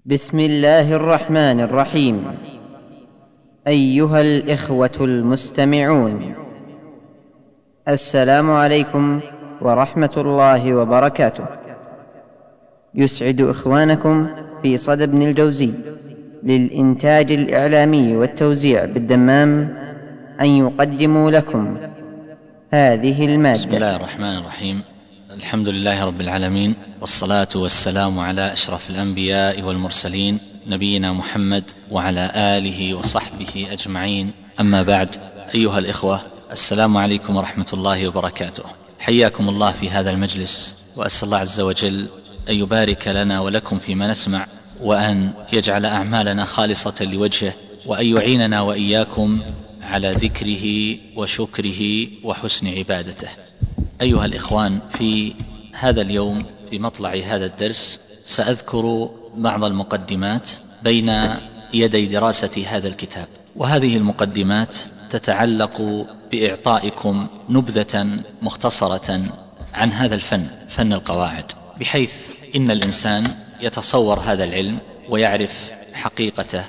بسم الله الرحمن الرحيم. أيها الإخوة المستمعون، السلام عليكم ورحمة الله وبركاته. يسعد إخوانكم في صدى ابن الجوزي للإنتاج الإعلامي والتوزيع بالدمام أن يقدموا لكم هذه المادة. بسم الله الرحمن الرحيم. الحمد لله رب العالمين، والصلاة والسلام على أشرف الأنبياء والمرسلين نبينا محمد وعلى آله وصحبه أجمعين، أما بعد. أيها الإخوة، السلام عليكم ورحمة الله وبركاته. حياكم الله في هذا المجلس، وأسأل الله عز وجل أن يبارك لنا ولكم فيما نسمع، وأن يجعل أعمالنا خالصة لوجهه، وأن يعيننا وإياكم على ذكره وشكره وحسن عبادته. أيها الإخوان، في هذا اليوم في مطلع هذا الدرس سأذكر بعض المقدمات بين يدي دراسة هذا الكتاب، وهذه المقدمات تتعلق بإعطائكم نبذة مختصرة عن هذا الفن، فن القواعد، بحيث إن الإنسان يتصور هذا العلم ويعرف حقيقته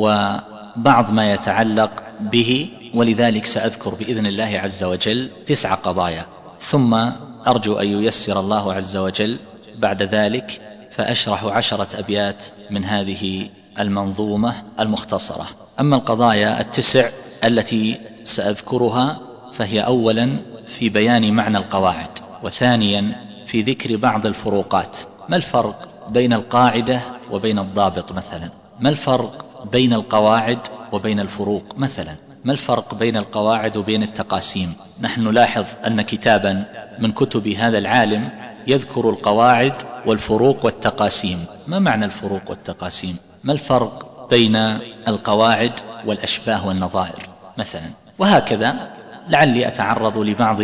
وبعض ما يتعلق به. ولذلك سأذكر بإذن الله عز وجل 9 قضايا، ثم أرجو أن ييسر الله عز وجل بعد ذلك فأشرح 10 أبيات من هذه المنظومة المختصرة. أما القضايا 9 التي سأذكرها فهي أولا في بيان معنى القواعد، وثانيا في ذكر بعض الفروقات. ما الفرق بين القاعدة وبين الضابط مثلا؟ ما الفرق بين القواعد وبين الفروق مثلا؟ ما الفرق بين القواعد وبين التقاسيم؟ نحن نلاحظ أن كتابا من كتب هذا العالم يذكر القواعد والفروق والتقاسيم. ما معنى الفروق والتقاسيم؟ ما الفرق بين القواعد والأشباه والنظائر مثلا؟ وهكذا لعلي أتعرض لبعض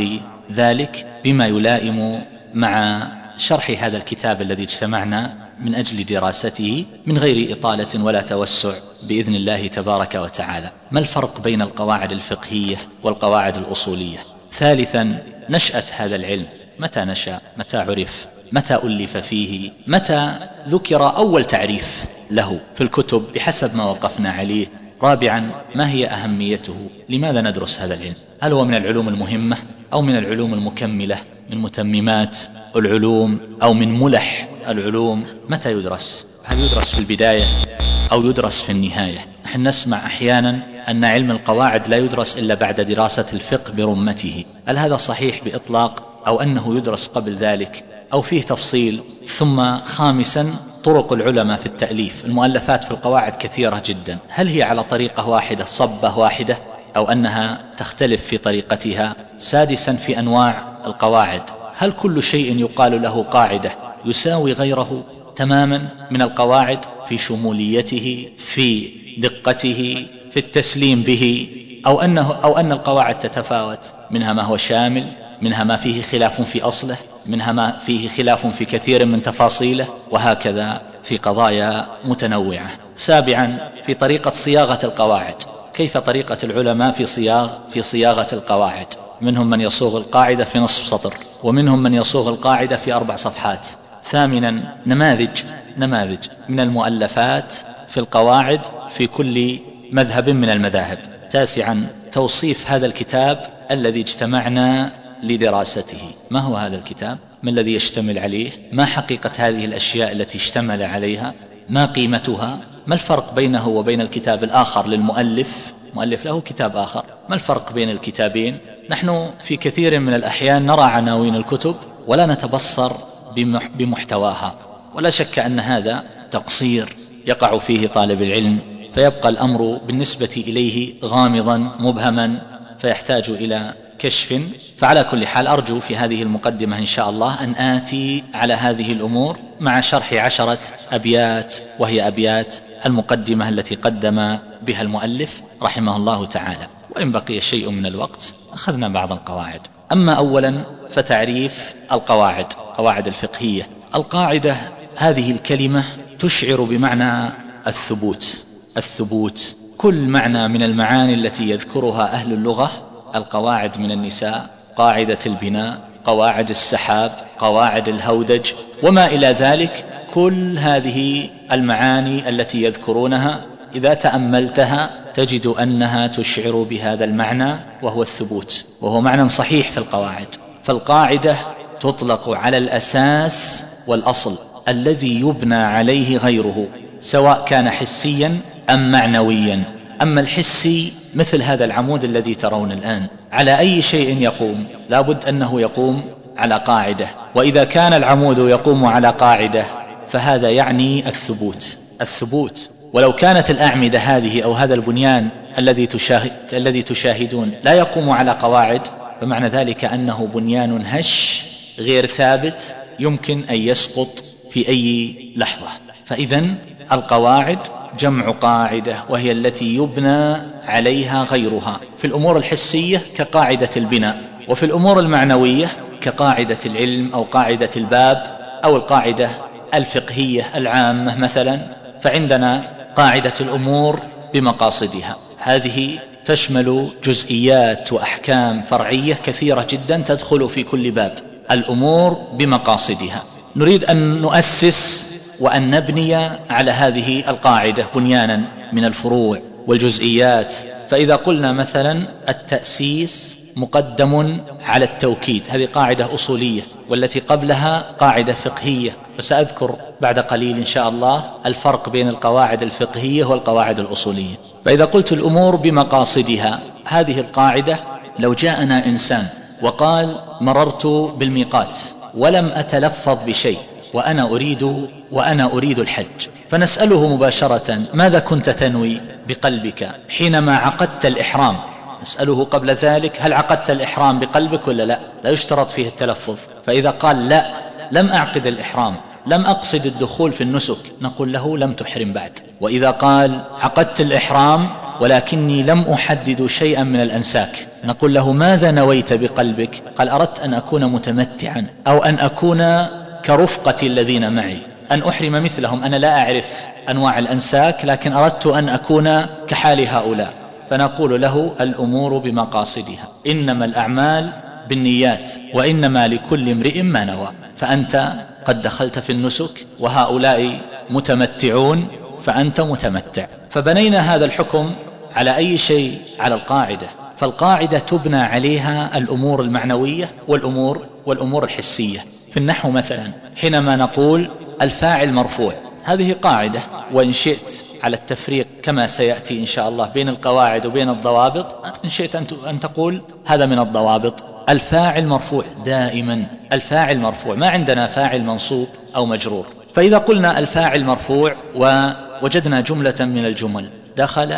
ذلك بما يلائم مع شرح هذا الكتاب الذي اجتمعنا من أجل دراسته من غير إطالة ولا توسع بإذن الله تبارك وتعالى. ما الفرق بين القواعد الفقهية والقواعد الأصولية؟ ثالثا، نشأة هذا العلم، متى نشأ؟ متى عرف؟ متى ألف فيه؟ متى ذكر أول تعريف له في الكتب بحسب ما وقفنا عليه؟ رابعا، ما هي أهميته؟ لماذا ندرس هذا العلم؟ هل هو من العلوم المهمة أو من العلوم المكملة، من متممات العلوم أو من ملح العلوم؟ متى يدرس؟ هل يدرس في البداية أو يدرس في النهاية؟ نحن نسمع أحيانا أن علم القواعد لا يدرس إلا بعد دراسة الفقه برمته. هل هذا صحيح بإطلاق، أو أنه يدرس قبل ذلك، أو فيه تفصيل؟ ثم خامسا، طرق العلماء في التأليف. المؤلفات في القواعد كثيرة جدا، هل هي على طريقة واحدة، صبة واحدة، أو أنها تختلف في طريقتها؟ سادسا، في أنواع القواعد، هل كل شيء يقال له قاعدة يساوي غيره تماما من القواعد في شموليته، في دقته، في التسليم به، أو أن القواعد تتفاوت، منها ما هو شامل، منها ما فيه خلاف في أصله، منها ما فيه خلاف في كثير من تفاصيله، وهكذا في قضايا متنوعة. سابعا، في طريقة صياغة القواعد، كيف طريقة العلماء في صياغة القواعد؟ منهم من يصوغ القاعدة في نصف سطر، ومنهم من يصوغ القاعدة في 4 صفحات. ثامنا، نماذج من المؤلفات في القواعد في كل مذهب من المذاهب. تاسعا، توصيف هذا الكتاب الذي اجتمعنا لدراسته. ما هو هذا الكتاب؟ ما الذي يشتمل عليه؟ ما حقيقة هذه الأشياء التي اشتمل عليها؟ ما قيمتها؟ ما الفرق بينه وبين الكتاب الآخر للمؤلف؟ مؤلف له كتاب آخر، ما الفرق بين الكتابين؟ نحن في كثير من الأحيان نرى عناوين الكتب ولا نتبصر بمحتواها، ولا شك أن هذا تقصير يقع فيه طالب العلم، فيبقى الأمر بالنسبة إليه غامضا مبهما فيحتاج إلى كشف. فعلى كل حال أرجو في هذه المقدمة إن شاء الله أن آتي على هذه الأمور مع شرح 10 أبيات، وهي أبيات المقدمة التي قدم بها المؤلف رحمه الله تعالى. وإن بقي شيء من الوقت أخذنا بعض القواعد. أما أولا فتعريف القواعد، قواعد الفقهية. القاعدة هذه الكلمة تشعر بمعنى الثبوت، كل معنى من المعاني التي يذكرها أهل اللغة. القواعد من النساء، قاعدة البناء، قواعد السحاب، قواعد الهودج، وما إلى ذلك، كل هذه المعاني التي يذكرونها إذا تأملتها تجد أنها تشعر بهذا المعنى، وهو الثبوت، وهو معنى صحيح في القواعد. فالقاعدة تطلق على الأساس والأصل الذي يبنى عليه غيره، سواء كان حسيا أم معنويا. أما الحسي مثل هذا العمود الذي ترون الآن، على أي شيء يقوم؟ لابد أنه يقوم على قاعدة، وإذا كان العمود يقوم على قاعدة فهذا يعني الثبوت. ولو كانت الأعمدة هذه أو هذا البنيان الذي تشاهدون لا يقوم على قواعد، فمعنى ذلك أنه بنيان هش غير ثابت، يمكن أن يسقط في أي لحظة. فإذن القواعد جمع قاعدة، وهي التي يبنى عليها غيرها في الأمور الحسية كقاعدة البناء، وفي الأمور المعنوية كقاعدة العلم أو قاعدة الباب أو القاعدة الفقهية العامة مثلا. فعندنا قاعدة الأمور بمقاصدها، هذه تشمل جزئيات وأحكام فرعية كثيرة جدا تدخل في كل باب. الأمور بمقاصدها، نريد أن نؤسس وأن نبني على هذه القاعدة بنيانا من الفروع والجزئيات. فإذا قلنا مثلا التأسيس مقدم على التوكيد، هذه قاعدة أصولية، والتي قبلها قاعدة فقهية، وسأذكر بعد قليل إن شاء الله الفرق بين القواعد الفقهية والقواعد الأصولية. فإذا قلت الأمور بمقاصدها، هذه القاعدة لو جاءنا إنسان وقال مررت بالميقات ولم أتلفظ بشيء وأنا أريد الحج، فنسأله مباشرة ماذا كنت تنوي بقلبك حينما عقدت الإحرام؟ نسأله قبل ذلك هل عقدت الإحرام بقلبك ولا لا؟ لا يشترط فيه التلفظ. فإذا قال لا، لم أعقد الإحرام، لم أقصد الدخول في النسك، نقول له لم تحرم بعد. وإذا قال عقدت الإحرام ولكني لم أحدد شيئا من الأنساك، نقول له ماذا نويت بقلبك؟ قال أردت أن أكون متمتعا، أو أن أكون كرفقة الذين معي، أن أحرم مثلهم، أنا لا أعرف أنواع الأنساك لكن أردت أن أكون كحال هؤلاء. فنقول له الأمور بمقاصدها، إنما الأعمال بالنيات وإنما لكل امرئ ما نوى. فأنت قد دخلت في النسك وهؤلاء متمتعون، فأنت متمتع. فبنينا هذا الحكم على أي شيء؟ على القاعدة. فالقاعدة تبنى عليها الأمور المعنوية والأمور الحسية. في النحو مثلا حينما نقول الفاعل مرفوع، هذه قاعدة، وإن شئت على التفريق كما سيأتي إن شاء الله بين القواعد وبين الضوابط، إن شئت أن تقول هذا من الضوابط. الفاعل مرفوع دائما، الفاعل مرفوع، ما عندنا فاعل منصوب أو مجرور. فإذا قلنا الفاعل مرفوع ووجدنا جملة من الجمل، دخل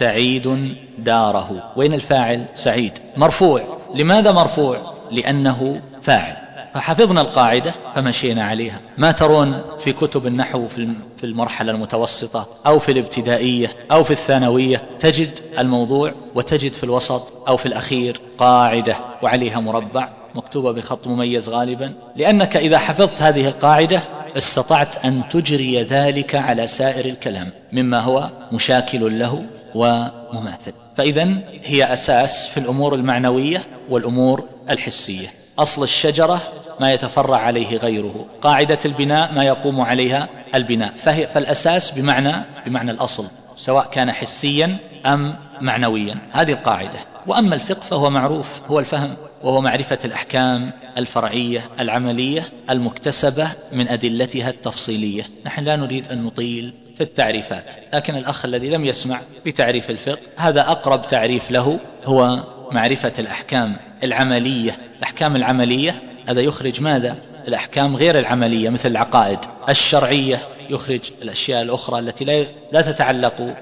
سعيد داره، وين الفاعل؟ سعيد، مرفوع. لماذا مرفوع؟ لأنه فاعل. فحفظنا القاعدة فمشينا عليها. ما ترون في كتب النحو في المرحلة المتوسطة أو في الابتدائية أو في الثانوية، تجد الموضوع وتجد في الوسط أو في الأخير قاعدة وعليها مربع مكتوبة بخط مميز غالبا، لأنك إذا حفظت هذه القاعدة استطعت أن تجري ذلك على سائر الكلام مما هو مشاكل له ومماثل. فإذن هي أساس في الأمور المعنوية والأمور الحسية. أصل الشجرة ما يتفرع عليه غيره، قاعدة البناء ما يقوم عليها البناء. فالأساس بمعنى الأصل، سواء كان حسيا أم معنويا، هذه القاعدة. وأما الفقه فهو معروف، هو الفهم، وهو معرفة الأحكام الفرعية العملية المكتسبة من أدلتها التفصيلية. نحن لا نريد أن نطيل في التعريفات، لكن الأخ الذي لم يسمع بتعريف الفقه هذا أقرب تعريف له، هو معرفة الأحكام العملية. الأحكام العملية هذا يخرج ماذا؟ الأحكام غير العملية مثل العقائد الشرعية، يخرج الأشياء الأخرى التي لا تتعلق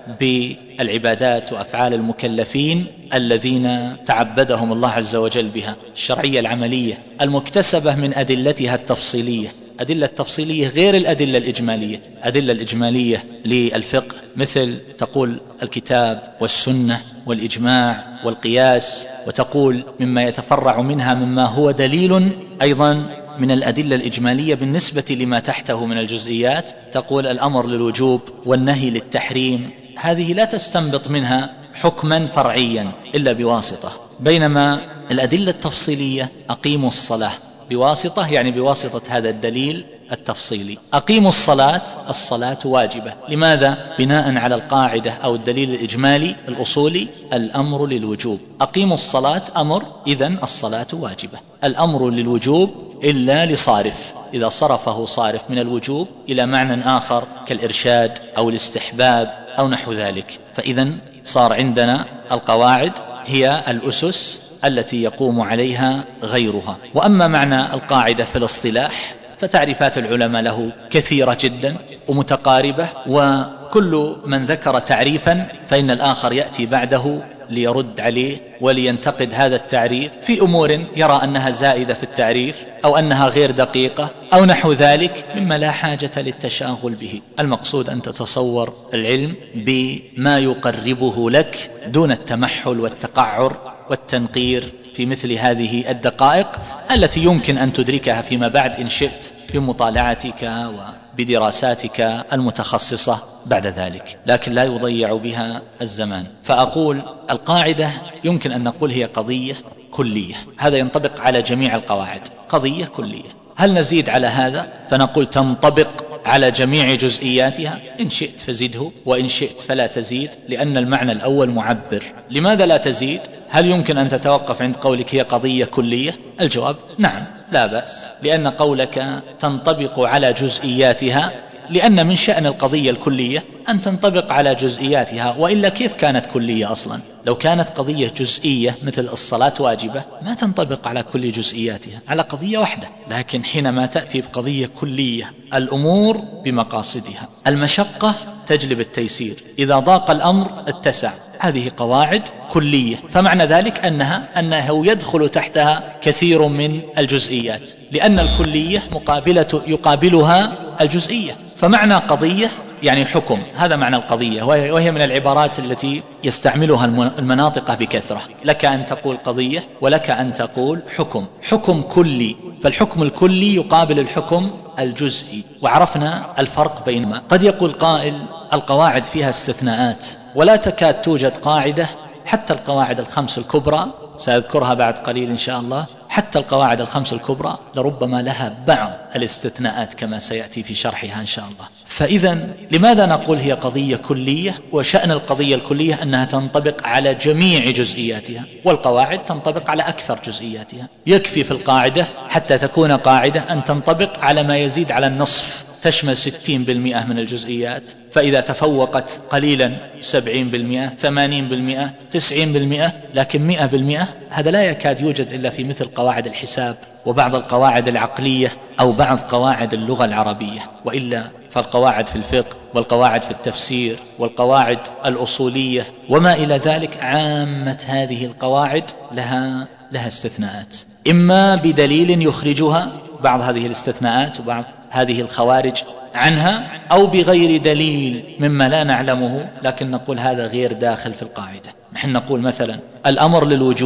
بالعبادات وأفعال المكلفين الذين تعبدهم الله عز وجل بها. الشرعية العملية المكتسبة من أدلتها التفصيلية. أدلة التفصيلية غير الأدلة الإجمالية. أدلة الإجمالية للفقه مثل تقول الكتاب والسنة والإجماع والقياس، وتقول مما يتفرع منها مما هو دليل أيضا من الأدلة الإجمالية بالنسبة لما تحته من الجزئيات، تقول الأمر للوجوب والنهي للتحريم. هذه لا تستنبط منها حكما فرعيا إلا بواسطة، بينما الأدلة التفصيلية أقيموا الصلاة بواسطة، يعني بواسطة هذا الدليل التفصيلي. أقيموا الصلاة، الصلاة واجبة. لماذا؟ بناء على القاعدة أو الدليل الإجمالي الأصولي: الأمر للوجوب. أقيموا الصلاة أمر، إذن الصلاة واجبة. الأمر للوجوب إلا لصارف، إذا صرفه صارف من الوجوب إلى معنى آخر كالإرشاد أو الاستحباب أو نحو ذلك، فإذن صار عندنا القواعد هي الأسس التي يقوم عليها غيرها. وأما معنى القاعدة في الاصطلاح فتعريفات العلماء له كثيرة جدا ومتقاربة، وكل من ذكر تعريفا فإن الآخر يأتي بعده ليرد عليه ولينتقد هذا التعريف في أمور يرى أنها زائدة في التعريف أو أنها غير دقيقة أو نحو ذلك مما لا حاجة للتشاغل به. المقصود أن تتصور العلم بما يقربه لك دون التمحل والتقعر والتنقير في مثل هذه الدقائق التي يمكن أن تدركها فيما بعد إن شئت بمطالعتك وبدراساتك المتخصصة بعد ذلك، لكن لا يضيع بها الزمان. فأقول القاعدة يمكن أن نقول هي قضية كلية، هذا ينطبق على جميع القواعد، قضية كلية. هل نزيد على هذا فنقول تنطبق على جميع جزئياتها؟ إن شئت فزده وإن شئت فلا تزيد، لأن المعنى الأول معبر. لماذا لا تزيد؟ هل يمكن أن تتوقف عند قولك هي قضية كلية؟ الجواب نعم، لا بأس، لأن قولك تنطبق على جزئياتها، لأن من شأن القضية الكلية أن تنطبق على جزئياتها، وإلا كيف كانت كلية أصلا؟ لو كانت قضية جزئية مثل الصلاة واجبة ما تنطبق على كل جزئياتها، على قضية واحدة. لكن حينما تأتي بقضية كلية الأمور بمقاصدها، المشقة تجلب التيسير، إذا ضاق الأمر اتسع. هذه قواعد كلية، فمعنى ذلك أنه يدخل تحتها كثير من الجزئيات، لأن الكلية يقابلها الجزئية. فمعنى قضية يعني حكم، هذا معنى القضية، وهي من العبارات التي يستعملها المناطق بكثرة. لك أن تقول قضية ولك أن تقول حكم كلي، فالحكم الكلي يقابل الحكم الجزئي، وعرفنا الفرق بينهما. قد يقول قائل القواعد فيها استثناءات، ولا تكاد توجد قاعدة، حتى القواعد الخمس الكبرى سأذكرها بعد قليل إن شاء الله، حتى القواعد الخمس الكبرى لربما لها بعض الاستثناءات كما سيأتي في شرحها إن شاء الله. فإذا لماذا نقول هي قضية كلية؟ وشأن القضية الكلية أنها تنطبق على جميع جزئياتها، والقواعد تنطبق على أكثر جزئياتها. يكفي في القاعدة حتى تكون قاعدة أن تنطبق على ما يزيد على النصف، تشمل 60% من الجزئيات، فإذا تفوقت قليلا 70%، 80%، 90%، لكن 100% هذا لا يكاد يوجد إلا في مثل قواعد الحساب وبعض القواعد العقلية أو بعض قواعد اللغة العربية، وإلا فالقواعد في الفقه والقواعد في التفسير والقواعد الأصولية وما إلى ذلك، عامة هذه القواعد لها استثناءات، إما بدليل يخرجها بعض هذه الاستثناءات وبعض هذه الخوارج عنها، أو بغير دليل مما لا نعلمه، لكن نقول هذا غير داخل في القاعدة. نحن نقول مثلا الأمر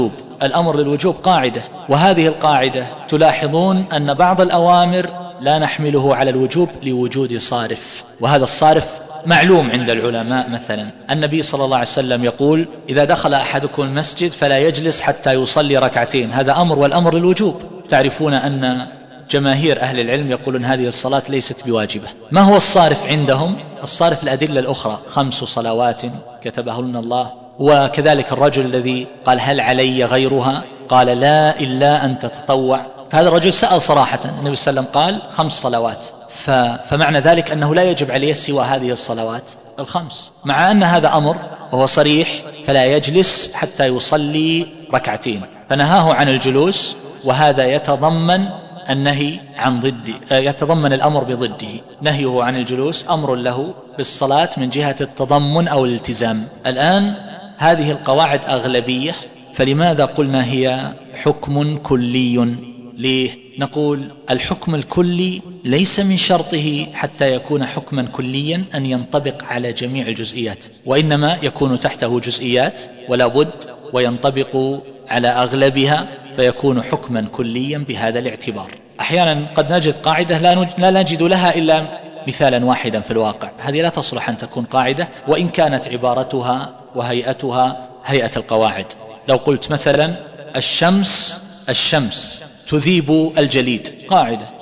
للوجوب قاعدة، وهذه القاعدة تلاحظون أن بعض الأوامر لا نحمله على الوجوب لوجود صارف، وهذا الصارف معلوم عند العلماء. مثلا النبي صلى الله عليه وسلم يقول إذا دخل أحدكم المسجد فلا يجلس حتى يصلي ركعتين، هذا أمر، والأمر للوجوب. تعرفون أن جماهير أهل العلم يقولون هذه الصلاة ليست بواجبة. ما هو الصارف عندهم؟ الصارف الأدلة الأخرى، 5 صلوات كتبهن الله، وكذلك الرجل الذي قال هل علي غيرها؟ قال لا إلا أن تتطوع. فهذا الرجل سأل صراحة، النبي صلى الله عليه وسلم قال 5 صلوات، فمعنى ذلك أنه لا يجب عليه سوى هذه الصلوات ال5، مع أن هذا أمر وهو صريح، فلا يجلس حتى يصلي ركعتين، فنهاه عن الجلوس، وهذا يتضمن النهي عن ضده، يتضمن الأمر بضده. نهيه عن الجلوس أمر له بالصلاة من جهة التضمن أو الالتزام. الآن هذه القواعد أغلبية، فلماذا قلنا هي حكم كلي؟ ليه؟ نقول الحكم الكلي ليس من شرطه حتى يكون حكما كليا أن ينطبق على جميع الجزئيات، وإنما يكون تحته جزئيات ولا بد، وينطبق على أغلبها فيكون حكما كليا بهذا الاعتبار. أحيانا قد نجد قاعدة لا نجد لها إلا مثالا واحدا في الواقع، هذه لا تصلح أن تكون قاعدة وإن كانت عبارتها وهيئتها هيئة القواعد. لو قلت مثلا الشمس تذيب الجليد، قاعدة،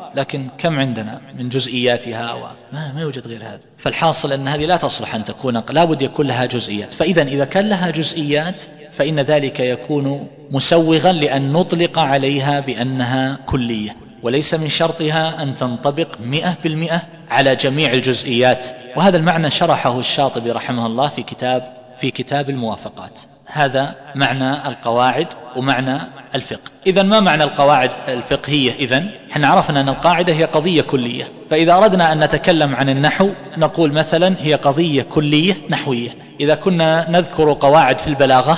لكن كم عندنا من جزئياتها ما يوجد غير هذا. فالحاصل أن هذه لا تصلح أن تكون، لا بد يكون لها جزئيات. فإذا كان لها جزئيات فإن ذلك يكون مسوغا لأن نطلق عليها بأنها كلية، وليس من شرطها أن تنطبق 100% على جميع الجزئيات. وهذا المعنى شرحه الشاطبي رحمه الله في كتاب الموافقات. هذا معنى القواعد ومعنى الفقه. إذن ما معنى القواعد الفقهية؟ إذن احنا عرفنا أن القاعدة هي قضية كلية، فإذا أردنا أن نتكلم عن النحو نقول مثلا هي قضية كلية نحوية. إذا كنا نذكر قواعد في البلاغة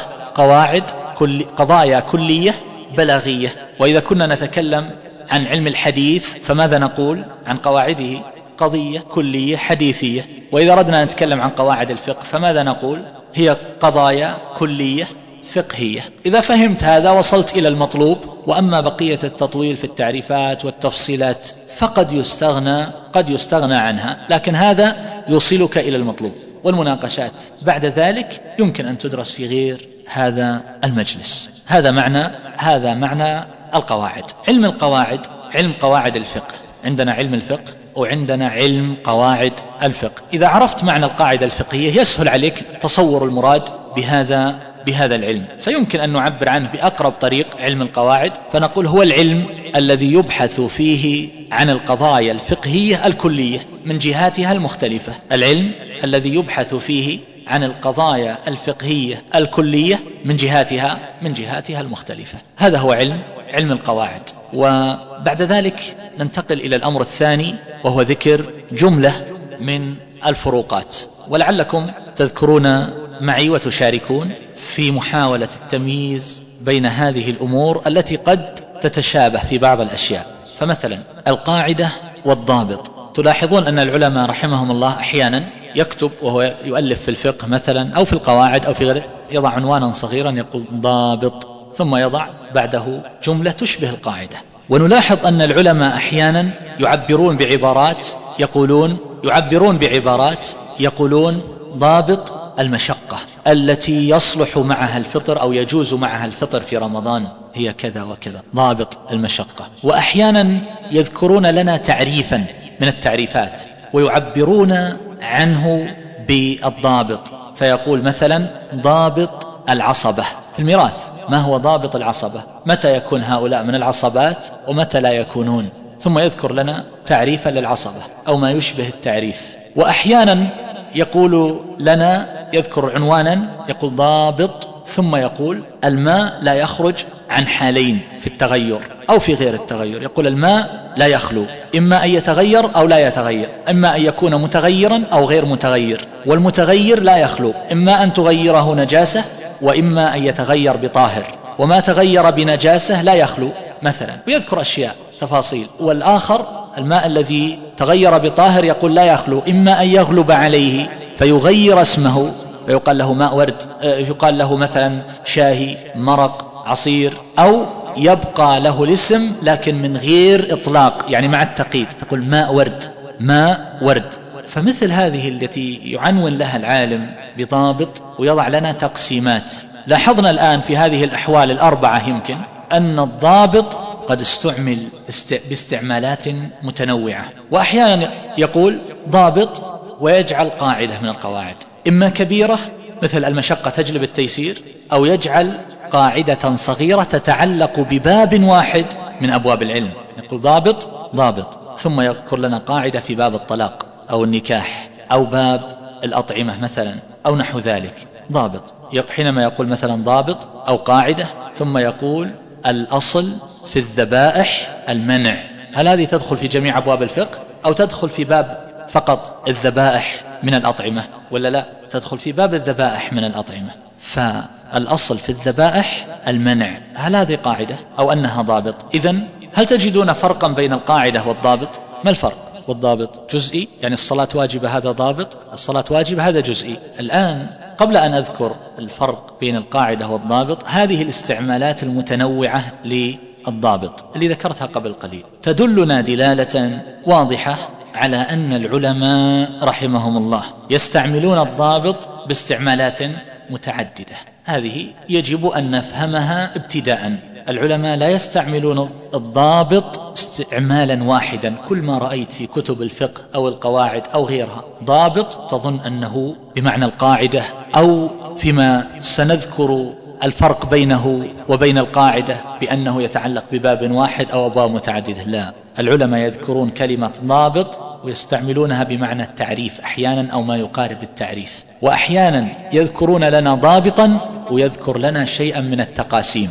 قضايا كلية بلاغية. وإذا كنا نتكلم عن علم الحديث فماذا نقول عن قواعده؟ قضية كلية حديثية. وإذا أردنا أن نتكلم عن قواعد الفقه فماذا نقول؟ هي قضايا كلية فقهية. إذا فهمت هذا وصلت إلى المطلوب. وأما بقية التطويل في التعريفات والتفصيلات فقد يستغنى عنها، لكن هذا يوصلك إلى المطلوب. والمناقشات بعد ذلك يمكن أن تدرس في غير هذا المجلس. هذا معنى القواعد. علم القواعد علم قواعد الفقه. عندنا علم الفقه وعندنا علم قواعد الفقه. إذا عرفت معنى القاعدة الفقهية يسهل عليك تصور المراد بهذا العلم، فيمكن أن نعبر عنه بأقرب طريق علم القواعد، فنقول هو العلم الذي يبحث فيه عن القضايا الفقهية الكلية من جهاتها المختلفة. العلم الذي يبحث فيه عن القضايا الفقهية الكلية من جهاتها المختلفة. هذا هو علم القواعد. وبعد ذلك ننتقل إلى الأمر الثاني، وهو ذكر جملة من الفروقات. ولعلكم تذكرون معي وتشاركون في محاولة التمييز بين هذه الأمور التي قد تتشابه في بعض الأشياء. فمثلا القاعدة والضابط، تلاحظون أن العلماء رحمهم الله أحيانا يكتب وهو يؤلف في الفقه مثلا أو في القواعد أو في غيره، يضع عنوانا صغيرا يقول ضابط، ثم يضع بعده جملة تشبه القاعدة. ونلاحظ أن العلماء أحيانا يعبرون بعبارات يقولون ضابط المشقة التي يصلح معها الفطر أو يجوز معها الفطر في رمضان هي كذا وكذا، ضابط المشقة. وأحيانا يذكرون لنا تعريفا من التعريفات ويعبرون عنه بالضابط، فيقول مثلا ضابط العصبة في الميراث. ما هو ضابط العصبة؟ متى يكون هؤلاء من العصبات ومتى لا يكونون؟ ثم يذكر لنا تعريفا للعصبة أو ما يشبه التعريف. وأحيانا يذكر عنوانا يقول ضابط، ثم يقول الماء لا يخرج عن حالين في التغير أو في غير التغير. يقول الماء لا يخلو، إما أن يتغير أو لا يتغير، إما أن يكون متغيرا أو غير متغير، والمتغير لا يخلو، إما أن تغيره نجاسة وإما أن يتغير بطاهر، وما تغير بنجاسة لا يخلو مثلا، ويذكر أشياء تفاصيل. والآخر الماء الذي تغير بطاهر يقول لا يخلو، إما أن يغلب عليه فيغير اسمه فيقال له ماء ورد، يقال له مثلا شاهي، مرق، عصير، أو يبقى له الاسم لكن من غير إطلاق، يعني مع التقييد، تقول ماء ورد. فمثل هذه التي يعنون لها العالم بضابط ويضع لنا تقسيمات. لاحظنا الآن في هذه الأحوال الأربعة يمكن أن الضابط قد استعمل باستعمالات متنوعة. وأحيانا يقول ضابط ويجعل قاعدة من القواعد، إما كبيرة مثل المشقة تجلب التيسير، أو يجعل قاعدة صغيرة تتعلق بباب واحد من أبواب العلم، يقول ضابط، ثم يذكر لنا قاعدة في باب الطلاق أو النكاح أو باب الأطعمة مثلا أو نحو ذلك. ضابط حينما يقول مثلا ضابط أو قاعدة ثم يقول الأصل في الذبائح المنع. هل هذه تدخل في جميع أبواب الفقه أو تدخل في باب فقط الذبائح من الأطعمة، ولا لا؟ تدخل في باب الذبائح من الأطعمة. فالأصل في الذبائح المنع، هل هذه قاعدة أو أنها ضابط؟ إذن هل تجدون فرقا بين القاعدة والضابط؟ ما الفرق؟ والضابط جزئي، يعني الصلاة واجبة هذا ضابط، الصلاة واجبة هذا جزئي. الآن قبل أن أذكر الفرق بين القاعدة والضابط، هذه الاستعمالات المتنوعة للضابط اللي ذكرتها قبل قليل تدلنا دلالة واضحة على أن العلماء رحمهم الله يستعملون الضابط باستعمالات متعددة. هذه يجب أن نفهمها ابتداء. العلماء لا يستعملون الضابط استعمالا واحدا. كل ما رأيت في كتب الفقه أو القواعد أو غيرها ضابط تظن أنه بمعنى القاعدة، أو فيما سنذكر الفرق بينه وبين القاعدة بأنه يتعلق بباب واحد أو أبواب متعددة. لا، العلماء يذكرون كلمة ضابط ويستعملونها بمعنى التعريف أحيانا أو ما يقارب التعريف، وأحيانا يذكرون لنا ضابطا ويذكر لنا شيئا من التقاسيم.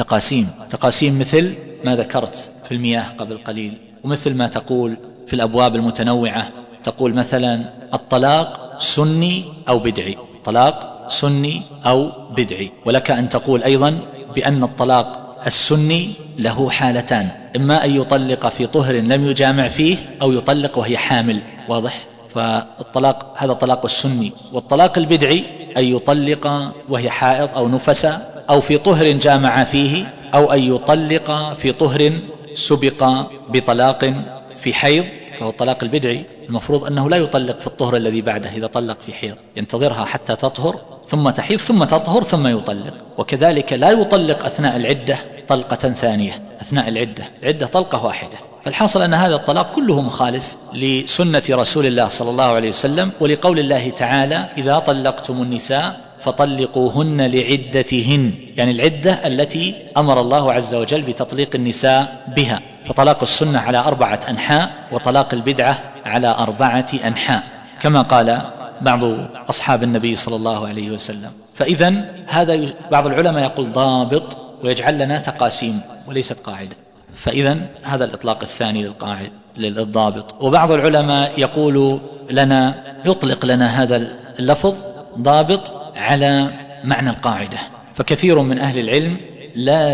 تقاسيم مثل ما ذكرت في المياه قبل قليل، ومثل ما تقول في الأبواب المتنوعة، تقول مثلا الطلاق سني أو بدعي، طلاق سني أو بدعي. ولك أن تقول أيضا بأن الطلاق السني له حالتان، إما أن يطلق في طهر لم يجامع فيه أو يطلق وهي حامل. واضح؟ فالطلاق هذا طلاق السني. والطلاق البدعي أن يطلق وهي حائض أو نفسة أو في طهر جامع فيه، أو أن يطلق في طهر سبق بطلاق في حيض، فهو الطلاق البدعي. المفروض أنه لا يطلق في الطهر الذي بعده، إذا طلق في حيض ينتظرها حتى تطهر ثم تحيض ثم تطهر ثم يطلق. وكذلك لا يطلق أثناء العدة طلقة ثانية، أثناء العدة طلقة واحدة. فالحاصل أن هذا الطلاق كله مخالف لسنة رسول الله صلى الله عليه وسلم، ولقول الله تعالى إذا طلقتم النساء فطلقوهن لعدتهن، يعني العدة التي أمر الله عز وجل بتطليق النساء بها. فطلاق السنة على 4 أنحاء، وطلاق البدعة على 4 أنحاء، كما قال بعض أصحاب النبي صلى الله عليه وسلم. فإذا هذا بعض العلماء يقول ضابط ويجعل لنا تقاسيم وليست قاعدة. فإذا هذا الإطلاق الثاني للقاعدة للضابط. وبعض العلماء يقول لنا يطلق لنا هذا اللفظ ضابط على معنى القاعدة. فكثير من أهل العلم لا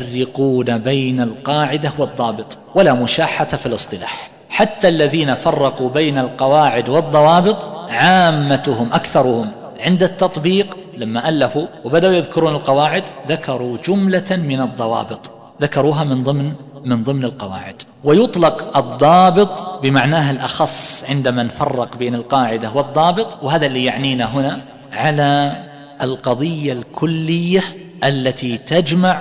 يفرقون بين القاعدة والضابط، ولا مشاحة في الاصطلاح. حتى الذين فرقوا بين القواعد والضوابط عامتهم أكثرهم عند التطبيق لما ألفوا وبدأوا يذكرون القواعد ذكروا جملة من الضوابط، ذكروها من ضمن القواعد. ويطلق الضابط بمعناه الأخص عند من فرق بين القاعدة والضابط، وهذا اللي يعنينا هنا، على القضية الكلية التي تجمع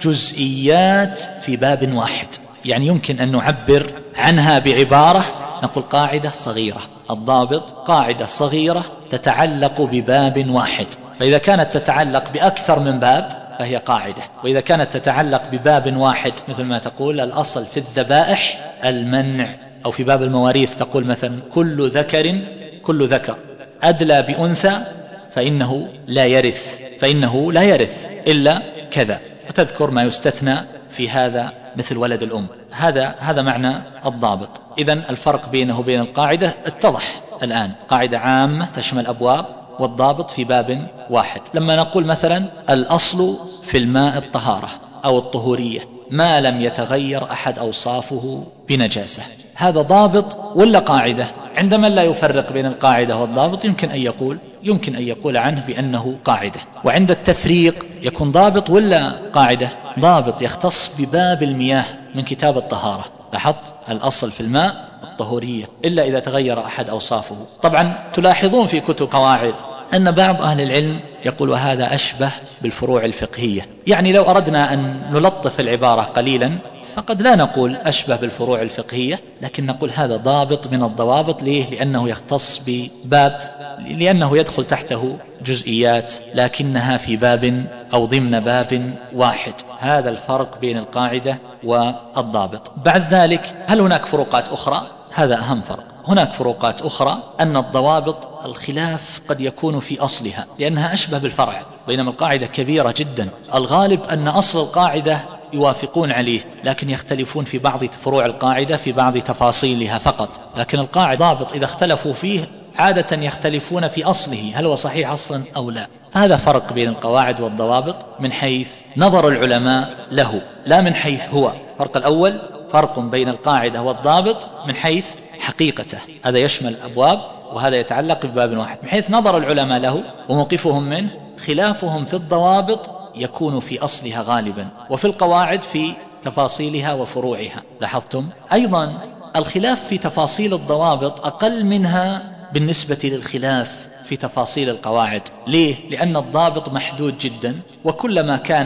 جزئيات في باب واحد. يعني يمكن أن نعبر عنها بعبارة نقول قاعدة صغيرة. الضابط قاعدة صغيرة تتعلق بباب واحد، فإذا كانت تتعلق بأكثر من باب فهي قاعدة، وإذا كانت تتعلق بباب واحد مثل ما تقول الأصل في الذبائح المنع، أو في باب المواريث تقول مثلا كل ذكر أدلى بأنثى فإنه لا يرث إلا كذا، وتذكر ما يستثنى في هذا مثل ولد الأم. هذا معنى الضابط. إذن الفرق بينه وبين القاعدة اتضح الآن، قاعدة عامة تشمل أبواب، والضابط في باب واحد. لما نقول مثلا الأصل في الماء الطهارة أو الطهورية ما لم يتغير أحد أوصافه بنجاسة، هذا ضابط ولا قاعدة؟ عندما لا يفرق بين القاعدة والضابط يمكن أن يقول عنه بأنه قاعدة. وعند التفريق يكون ضابط ولا قاعدة؟ ضابط يختص بباب المياه من كتاب الطهارة. لاحظت الأصل في الماء الطهورية إلا إذا تغير أحد أوصافه. طبعا تلاحظون في كتب قواعد أن بعض أهل العلم يقول هذا أشبه بالفروع الفقهية. يعني لو أردنا أن نلطف العبارة قليلا فقد لا نقول أشبه بالفروع الفقهية، لكن نقول هذا ضابط من الضوابط. ليه؟ لأنه يختص بباب، لأنه يدخل تحته جزئيات لكنها في باب أو ضمن باب واحد. هذا الفرق بين القاعدة والضابط. بعد ذلك هل هناك فروقات أخرى؟ هذا أهم فرق. هناك فروقات أخرى، أن الضوابط الخلاف قد يكون في أصلها لأنها أشبه بالفرع، بينما القاعدة كبيرة جدا. الغالب أن أصل القاعدة يوافقون عليه، لكن يختلفون في بعض فروع القاعدة في بعض تفاصيلها فقط. لكن القاعدة ضابط إذا اختلفوا فيه عادة يختلفون في أصله، هل هو صحيح أصلا أو لا. هذا فرق بين القواعد والضوابط من حيث نظر العلماء له، لا من حيث هو. الفرق الأول فرق بين القاعدة والضابط من حيث حقيقته، هذا يشمل الأبواب وهذا يتعلق بباب واحد. من حيث نظر العلماء له وموقفهم منه، خلافهم في الضوابط يكون في أصلها غالبا، وفي القواعد في تفاصيلها وفروعها. لاحظتم أيضا الخلاف في تفاصيل الضوابط أقل منها بالنسبة للخلاف في تفاصيل القواعد. ليه؟ لأن الضابط محدود جدا، وكلما كانت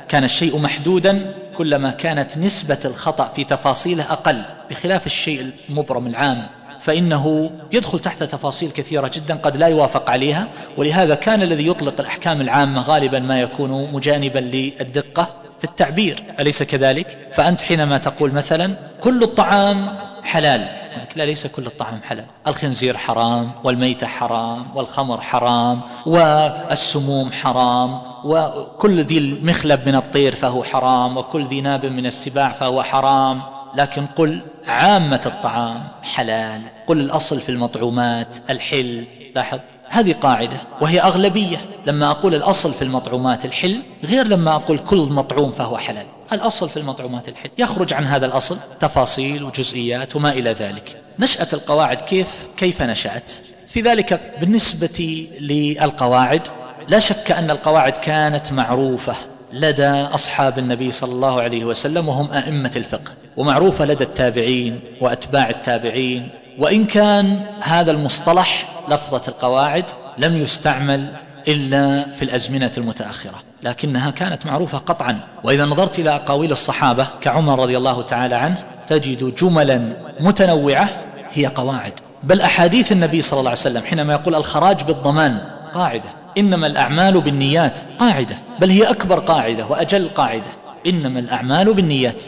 كان الشيء محدودا كلما كانت نسبة الخطأ في تفاصيله أقل، بخلاف الشيء المبرم العام فإنه يدخل تحت تفاصيل كثيرة جدا قد لا يوافق عليها. ولهذا كان الذي يطلق الأحكام العامة غالبا ما يكون مجانبا للدقة في التعبير، أليس كذلك؟ فأنت حينما تقول مثلا كل الطعام حلال، لا، ليس كل الطعام حلال، الخنزير حرام، والميتة حرام، والخمر حرام، والسموم حرام، وكل ذي المخلب من الطير فهو حرام، وكل ذي ناب من السباع فهو حرام. لكن قل عامة الطعام حلال، قل الأصل في المطعومات الحل. لاحظ هذه قاعدة وهي أغلبية. لما أقول الأصل في المطعومات الحل غير لما أقول كل مطعوم فهو حلال. الأصل في المطعومات الحل، يخرج عن هذا الأصل تفاصيل وجزئيات وما إلى ذلك. نشأة القواعد كيف نشأت؟ في ذلك بالنسبة للقواعد لا شك أن القواعد كانت معروفة لدى أصحاب النبي صلى الله عليه وسلم وهم أئمة الفقه، ومعروفة لدى التابعين وأتباع التابعين، وإن كان هذا المصطلح لفظة القواعد لم يستعمل إلا في الأزمنة المتأخرة، لكنها كانت معروفة قطعا. وإذا نظرت إلى أقاويل الصحابة كعمر رضي الله تعالى عنه تجد جملا متنوعة هي قواعد. بل أحاديث النبي صلى الله عليه وسلم حينما يقول الخراج بالضمان قاعدة، إنما الأعمال بالنيات قاعدة، بل هي أكبر قاعدة وأجل قاعدة، إنما الأعمال بالنيات.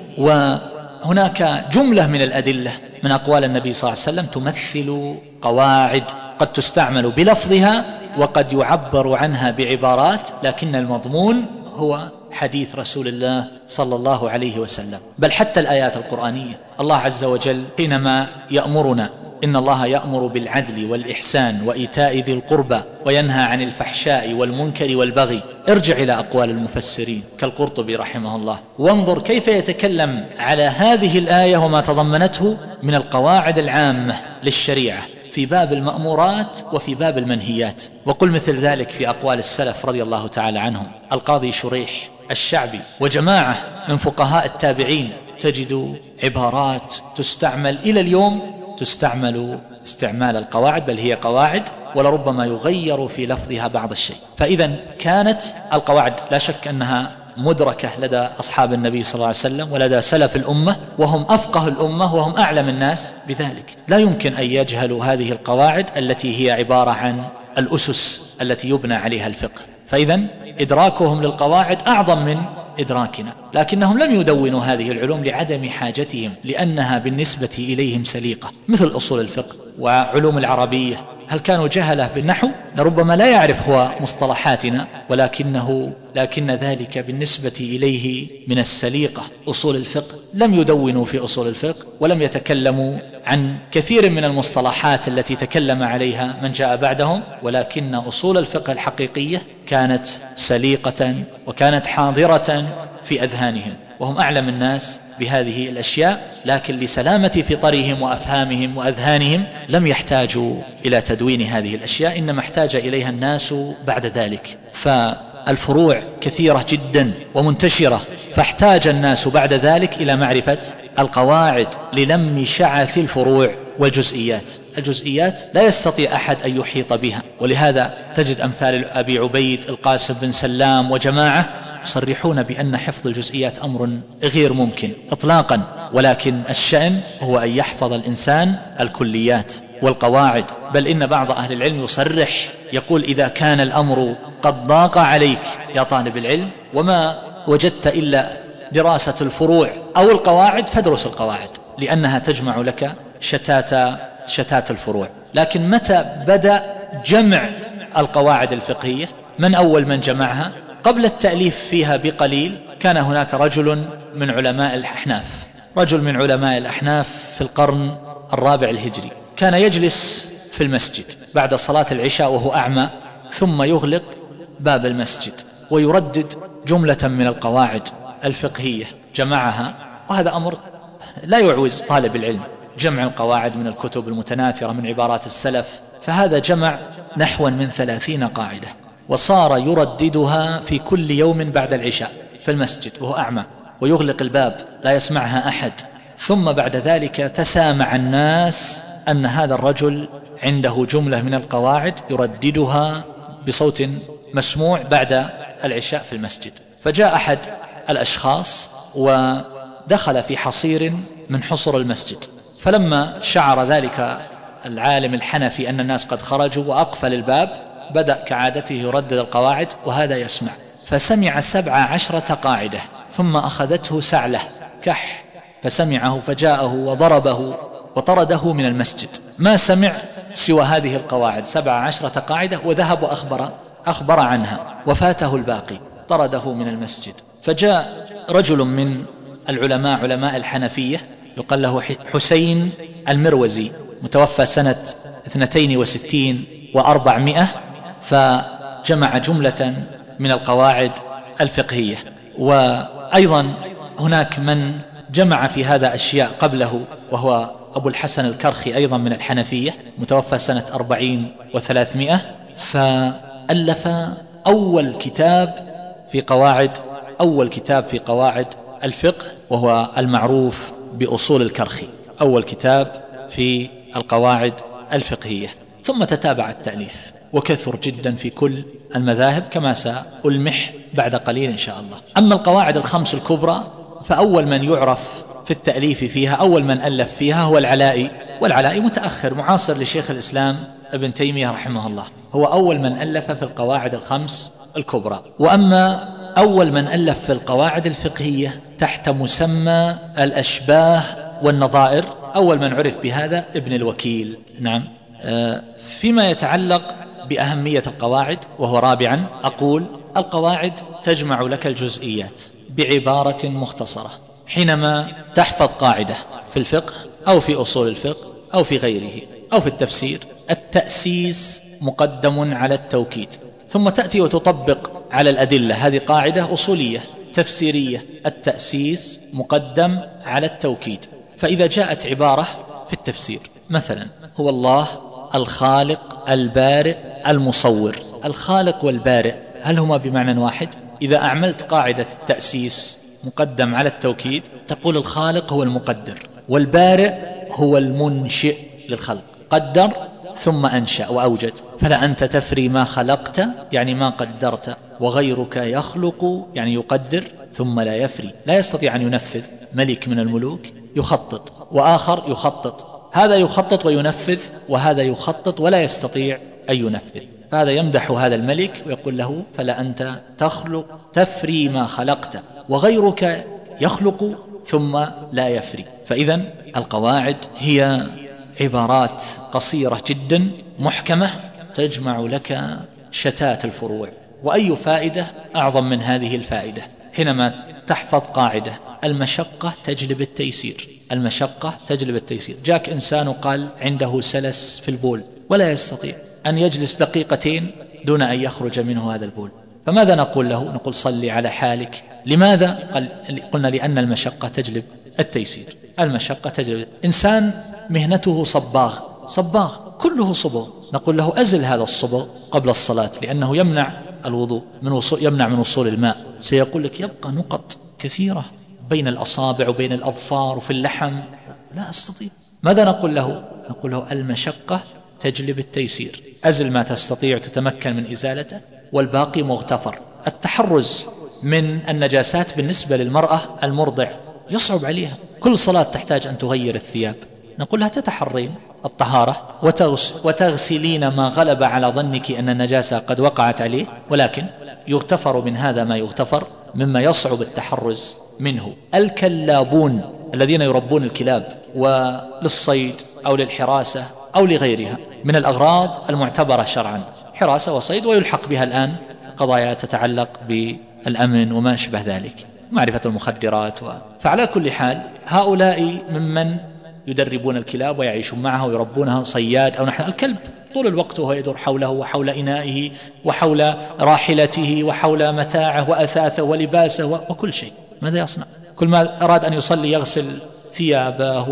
وهناك جملة من الأدلة من أقوال النبي صلى الله عليه وسلم تمثل قواعد قد تستعمل بلفظها وقد يعبر عنها بعبارات، لكن المضمون هو حديث رسول الله صلى الله عليه وسلم. بل حتى الآيات القرآنية الله عز وجل حينما يأمرنا إن الله يأمر بالعدل والإحسان وإيتاء ذي القربى وينهى عن الفحشاء والمنكر والبغي، ارجع إلى أقوال المفسرين كالقرطبي رحمه الله وانظر كيف يتكلم على هذه الآية وما تضمنته من القواعد العامة للشريعة في باب المأمورات وفي باب المنهيات. وقل مثل ذلك في أقوال السلف رضي الله تعالى عنهم، القاضي شريح، الشعبي، وجماعة من فقهاء التابعين، تجد عبارات تستعمل إلى اليوم تستعمل استعمال القواعد، بل هي قواعد ولربما يغير في لفظها بعض الشيء. فإذا كانت القواعد لا شك أنها مدركة لدى أصحاب النبي صلى الله عليه وسلم ولدى سلف الأمة، وهم أفقه الأمة وهم أعلم الناس بذلك. لا يمكن أن يجهلوا هذه القواعد التي هي عبارة عن الأسس التي يبنى عليها الفقه. فإذا إدراكهم للقواعد أعظم من إدراكنا، لكنهم لم يدونوا هذه العلوم لعدم حاجتهم، لأنها بالنسبة إليهم سليقة، مثل أصول الفقه وعلوم العربية. هل كانوا جهلة بالنحو؟ لربما لا يعرف هو مصطلحاتنا، لكن ذلك بالنسبة إليه من السليقة. أصول الفقه لم يدونوا في أصول الفقه ولم يتكلموا عن كثير من المصطلحات التي تكلم عليها من جاء بعدهم، ولكن أصول الفقه الحقيقية كانت سليقة وكانت حاضرة في أذهانهم، وهم أعلم الناس بهذه الأشياء، لكن لسلامة فطرهم وأفهامهم وأذهانهم لم يحتاجوا إلى تدوين هذه الأشياء، إنما احتاج إليها الناس بعد ذلك. فالفروع كثيرة جدا ومنتشرة، فاحتاج الناس بعد ذلك إلى معرفة القواعد للم شعث الفروع والجزئيات. الجزئيات لا يستطيع أحد أن يحيط بها، ولهذا تجد أمثال أبي عبيد، القاسم بن سلام وجماعة يصرحون بأن حفظ الجزئيات أمر غير ممكن إطلاقا، ولكن الشأن هو أن يحفظ الإنسان الكليات والقواعد. بل إن بعض أهل العلم يصرح يقول إذا كان الأمر قد ضاق عليك يا طالب العلم وما وجدت إلا دراسة الفروع أو القواعد فادرس القواعد، لأنها تجمع لك شتات الفروع. لكن متى بدأ جمع القواعد الفقهية؟ من أول من جمعها؟ قبل التأليف فيها بقليل كان هناك رجل من علماء الأحناف في القرن الرابع الهجري، كان يجلس في المسجد بعد صلاة العشاء وهو أعمى، ثم يغلق باب المسجد ويردد جملة من القواعد الفقهية جمعها. وهذا أمر لا يعوز طالب العلم، جمع القواعد من الكتب المتناثرة من عبارات السلف. فهذا جمع نحو من 30 قاعدة، وصار يرددها في كل يوم بعد العشاء في المسجد وهو أعمى، ويغلق الباب لا يسمعها أحد. ثم بعد ذلك تسامع الناس أن هذا الرجل عنده جملة من القواعد يرددها بصوت مسموع بعد العشاء في المسجد. فجاء أحد الأشخاص ودخل في حصير من حصر المسجد. فلما شعر ذلك العالم الحنفي أن الناس قد خرجوا وأقفل الباب، بدأ كعادته يردد القواعد وهذا يسمع، فسمع 17 قاعدة، ثم أخذته سعلة كح فسمعه فجاءه وضربه وطرده من المسجد. ما سمع سوى هذه القواعد 17 قاعدة، وذهب وأخبر عنها وفاته الباقي، طرده من المسجد. فجاء رجل من العلماء علماء الحنفية يقال له حسين المروزي، متوفى سنة 62 و400، فجمع جملة من القواعد الفقهية. وأيضا هناك من جمع في هذا أشياء قبله، وهو أبو الحسن الكرخي أيضا من الحنفية، متوفى سنة 40 و300، فألف أول كتاب في قواعد الفقه، وهو المعروف بأصول الكرخي، أول كتاب في القواعد الفقهية. ثم تتابع التأليف وكثر جدا في كل المذاهب كما سألمح بعد قليل إن شاء الله. أما القواعد الخمس الكبرى فأول من يعرف في التأليف فيها، أول من ألف فيها هو العلائي، والعلائي متأخر معاصر لشيخ الإسلام ابن تيمية رحمه الله، هو أول من ألف في القواعد الخمس الكبرى. وأما أول من ألف في القواعد الفقهية تحت مسمى الأشباه والنظائر، أول من عرف بهذا ابن الوكيل. نعم. فيما يتعلق بأهمية القواعد، وهو رابعا، أقول القواعد تجمع لك الجزئيات بعبارة مختصرة. حينما تحفظ قاعدة في الفقه أو في أصول الفقه أو في غيره أو في التفسير، التأسيس مقدم على التوكيد، ثم تأتي وتطبق على الأدلة. هذه قاعدة أصولية تفسيرية، التأسيس مقدم على التوكيد. فإذا جاءت عبارة في التفسير مثلا هو الله الخالق البارئ المصور، الخالق والبارئ هل هما بمعنى واحد؟ إذا أعملت قاعدة التأسيس مقدم على التوكيد تقول الخالق هو المقدر والبارئ هو المنشئ للخلق، قدر ثم أنشأ وأوجد. فلا أنت تفري ما خلقت يعني ما قدرت، وغيرك يخلق يعني يقدر ثم لا يفري، لا يستطيع أن ينفذ. ملك من الملوك يخطط وآخر يخطط، هذا يخطط وينفذ وهذا يخطط ولا يستطيع أن ينفذ. فهذا يمدح هذا الملك ويقول له فلا أنت تخلق تفري ما خلقت، وغيرك يخلق ثم لا يفري. فإذن القواعد هي عبارات قصيرة جدا محكمة تجمع لك شتات الفروع. وأي فائدة أعظم من هذه الفائدة حينما تحفظ قاعدة المشقة تجلب التيسير، المشقة تجلب التيسير. جاك إنسان وقال عنده سلس في البول ولا يستطيع أن يجلس دقيقتين دون أن يخرج منه هذا البول، فماذا نقول له؟ نقول صلي على حالك. لماذا؟ قلنا لأن المشقة تجلب التيسير، المشقة تجلب. إنسان مهنته صباغ كله صبغ، نقول له أزل هذا الصبغ قبل الصلاة لأنه يمنع الوضوء يمنع من وصول الماء. سيقول لك يبقى نقط كثيرة بين الأصابع وبين الأظفار وفي اللحم، لا أستطيع. ماذا نقول له؟ نقول له المشقة تجلب التيسير، أزل ما تستطيع تتمكن من إزالته والباقي مغتفر. التحرز من النجاسات بالنسبة للمرأة المرضع يصعب عليها، كل صلاة تحتاج أن تغير الثياب، نقول لها تتحرين الطهارة وتغسلين ما غلب على ظنك أن النجاسة قد وقعت عليه، ولكن يغتفر من هذا ما يغتفر مما يصعب التحرز منه. الكلابون الذين يربون الكلاب وللصيد أو للحراسة أو لغيرها من الأغراض المعتبرة شرعا، حراسة وصيد، ويلحق بها الآن قضايا تتعلق بالأمن وما أشبه ذلك، معرفة المخدرات فعلى كل حال هؤلاء ممن يدربون الكلاب ويعيشون معها ويربونها، صياد أو نحن. الكلب طول الوقت وهو يدور حوله وحول إنائه وحول راحلته وحول متاعه وأثاثه ولباسه وكل شيء. ماذا يصنع؟ كل ما أراد أن يصلي يغسل ثيابه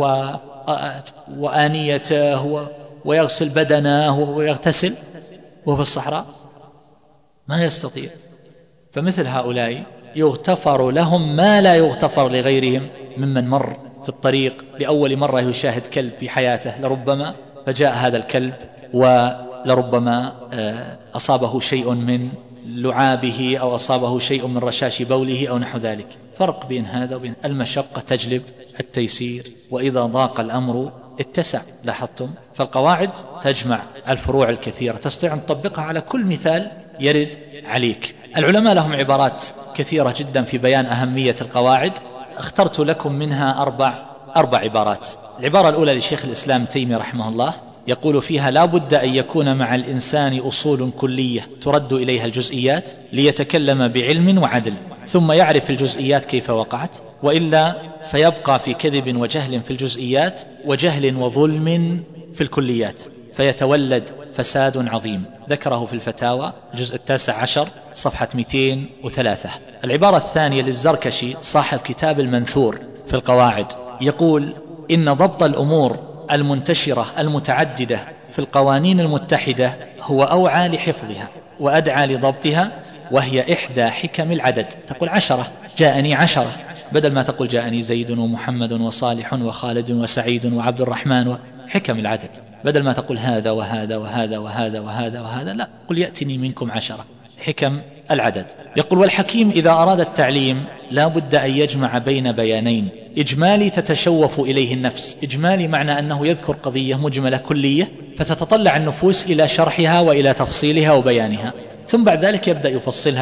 وآنيته ويغسل بدنه ويغتسل وهو في الصحراء، ما يستطيع. فمثل هؤلاء يغتفر لهم ما لا يغتفر لغيرهم ممن مر في الطريق لأول مرة يشاهد كلب في حياته، لربما فجاء هذا الكلب ولربما أصابه شيء من لعابه أو أصابه شيء من رشاش بوله أو نحو ذلك. فرق بين هذا وبين المشقة تجلب التيسير، وإذا ضاق الأمر اتسع. لاحظتم؟ فالقواعد تجمع الفروع الكثيرة، تستطيع أن تطبقها على كل مثال يرد عليك. العلماء لهم عبارات كثيرة جدا في بيان أهمية القواعد، اخترت لكم منها أربع عبارات. العبارة الأولى لشيخ الإسلام تيمية رحمه الله، يقول فيها: لا بد أن يكون مع الإنسان أصول كلية ترد إليها الجزئيات ليتكلم بعلم وعدل، ثم يعرف الجزئيات كيف وقعت، وإلا فيبقى في كذب وجهل في الجزئيات وجهل وظلم في الكليات، فيتولد فساد عظيم. ذكره في الفتاوى الجزء 19 صفحة 203. العبارة الثانية للزركشي صاحب كتاب المنثور في القواعد، يقول: إن ضبط الأمور المنتشرة المتعددة في القوانين المتحدة هو أوعى لحفظها وأدعى لضبطها، وهي إحدى حكم العدد. تقول 10، جاءني 10، بدل ما تقول جاءني زيد ومحمد وصالح وخالد وسعيد وعبد الرحمن، حكم العدد. بدل ما تقول هذا وهذا وهذا وهذا وهذا وهذا، لا، قل يأتني منكم 10، حكم العدد. يقول: والحكيم إذا أراد التعليم لا بد أن يجمع بين بيانين: إجمالي تتشوف إليه النفس. إجمالي معنى أنه يذكر قضية مجملة كلية فتتطلع النفوس إلى شرحها وإلى تفصيلها وبيانها، ثم بعد ذلك يبدأ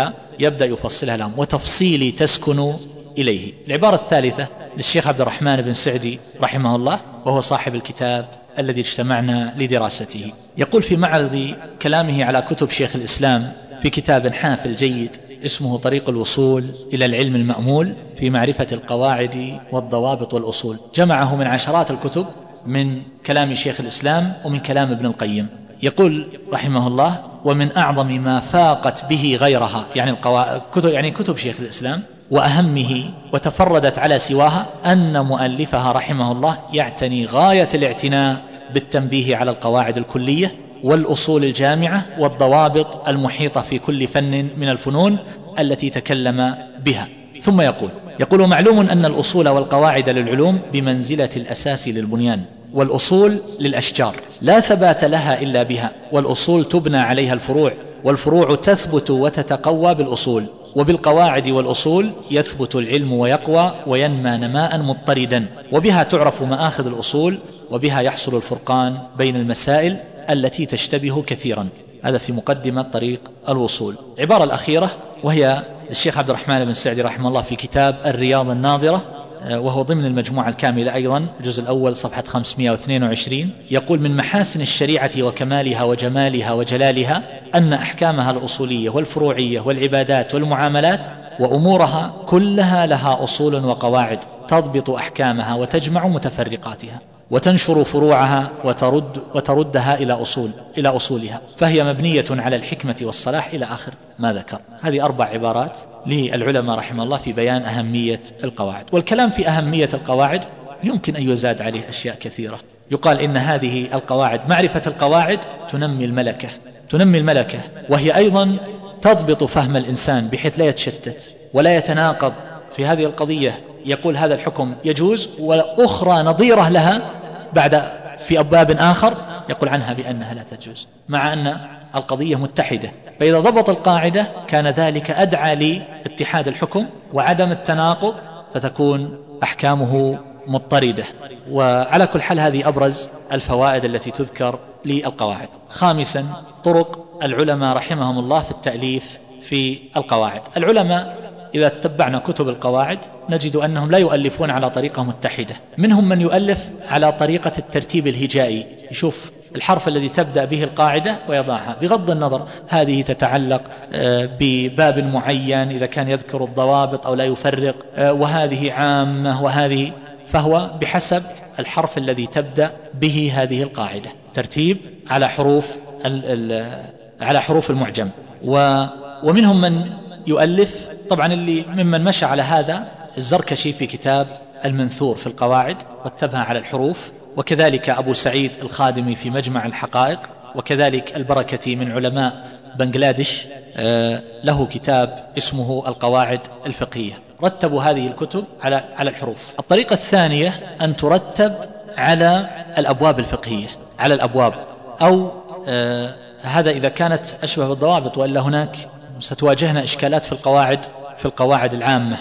يفصلها لهم، وتفصيلي تسكن إليه. العبارة الثالثة للشيخ عبد الرحمن بن سعدي رحمه الله، وهو صاحب الكتاب الذي اجتمعنا لدراسته، يقول في معرض كلامه على كتب شيخ الإسلام في كتاب حافل جيد اسمه طريق الوصول إلى العلم المأمول في معرفة القواعد والضوابط والأصول، جمعه من عشرات الكتب من كلام شيخ الإسلام ومن كلام ابن القيم. يقول رحمه الله: ومن أعظم ما فاقت به غيرها، يعني كتب شيخ الإسلام، وأهمه وتفردت على سواها، أن مؤلفها رحمه الله يعتني غاية الاعتناء بالتنبيه على القواعد الكلية والأصول الجامعة والضوابط المحيطة في كل فن من الفنون التي تكلم بها. ثم يقول: معلوم أن الأصول والقواعد للعلوم بمنزلة الأساس للبنيان، والأصول للأشجار لا ثبات لها إلا بها، والأصول تبنى عليها الفروع، والفروع تثبت وتتقوى بالأصول، وبالقواعد والأصول يثبت العلم ويقوى وينمى نماء مضطردا، وبها تعرف مآخذ الأصول، وبها يحصل الفرقان بين المسائل التي تشتبه كثيرا. هذا في مقدمة طريق الوصول. العبارة الأخيرة وهي للشيخ عبد الرحمن بن سعدي رحمه الله في كتاب الرياض الناظرة، وهو ضمن المجموعة الكاملة أيضا، الجزء الأول صفحة 522، يقول: من محاسن الشريعة وكمالها وجمالها وجلالها أن أحكامها الأصولية والفروعية والعبادات والمعاملات وأمورها كلها لها أصول وقواعد تضبط أحكامها وتجمع متفرقاتها وتنشر فروعها وتردها إلى أصولها، فهي مبنية على الحكمة والصلاح إلى آخر ما ذكر. هذه 4 عبارات للعلماء رحمه الله في بيان أهمية القواعد. والكلام في أهمية القواعد يمكن أن يزاد عليه أشياء كثيرة. يقال إن هذه القواعد، معرفة القواعد تنمي الملكة، وهي أيضا تضبط فهم الإنسان بحيث لا يتشتت ولا يتناقض في هذه القضية، يقول هذا الحكم يجوز، وأخرى نظيرة لها بعد في أبواب آخر يقول عنها بأنها لا تجوز، مع أن القضية متحدة. فإذا ضبط القاعدة كان ذلك أدعى لاتحاد الحكم وعدم التناقض، فتكون أحكامه مضطردة. وعلى كل حال هذه أبرز الفوائد التي تذكر للقواعد. خامسا، طرق العلماء رحمهم الله في التأليف في القواعد. العلماء إذا تتبعنا كتب القواعد نجد أنهم لا يؤلفون على طريقة متحدة، منهم من يؤلف على طريقة الترتيب الهجائي، يشوف الحرف الذي تبدأ به القاعدة ويضعها، بغض النظر هذه تتعلق بباب معين إذا كان يذكر الضوابط أو لا يفرق، وهذه عامة وهذه، فهو بحسب الحرف الذي تبدأ به هذه القاعدة، ترتيب على حروف المعجم. ومنهم من يؤلف، طبعا اللي ممن مشى على هذا الزركشي في كتاب المنثور في القواعد رتبها على الحروف، وكذلك أبو سعيد الخادمي في مجمع الحقائق، وكذلك البركتي من علماء بنغلاديش له كتاب اسمه القواعد الفقهية، رتبوا هذه الكتب على الحروف. الطريقة الثانية أن ترتب على الأبواب الفقهية، على الأبواب، أو هذا إذا كانت أشبه بالضوابط، وإلا هناك ستواجهنا إشكالات في القواعد العامة،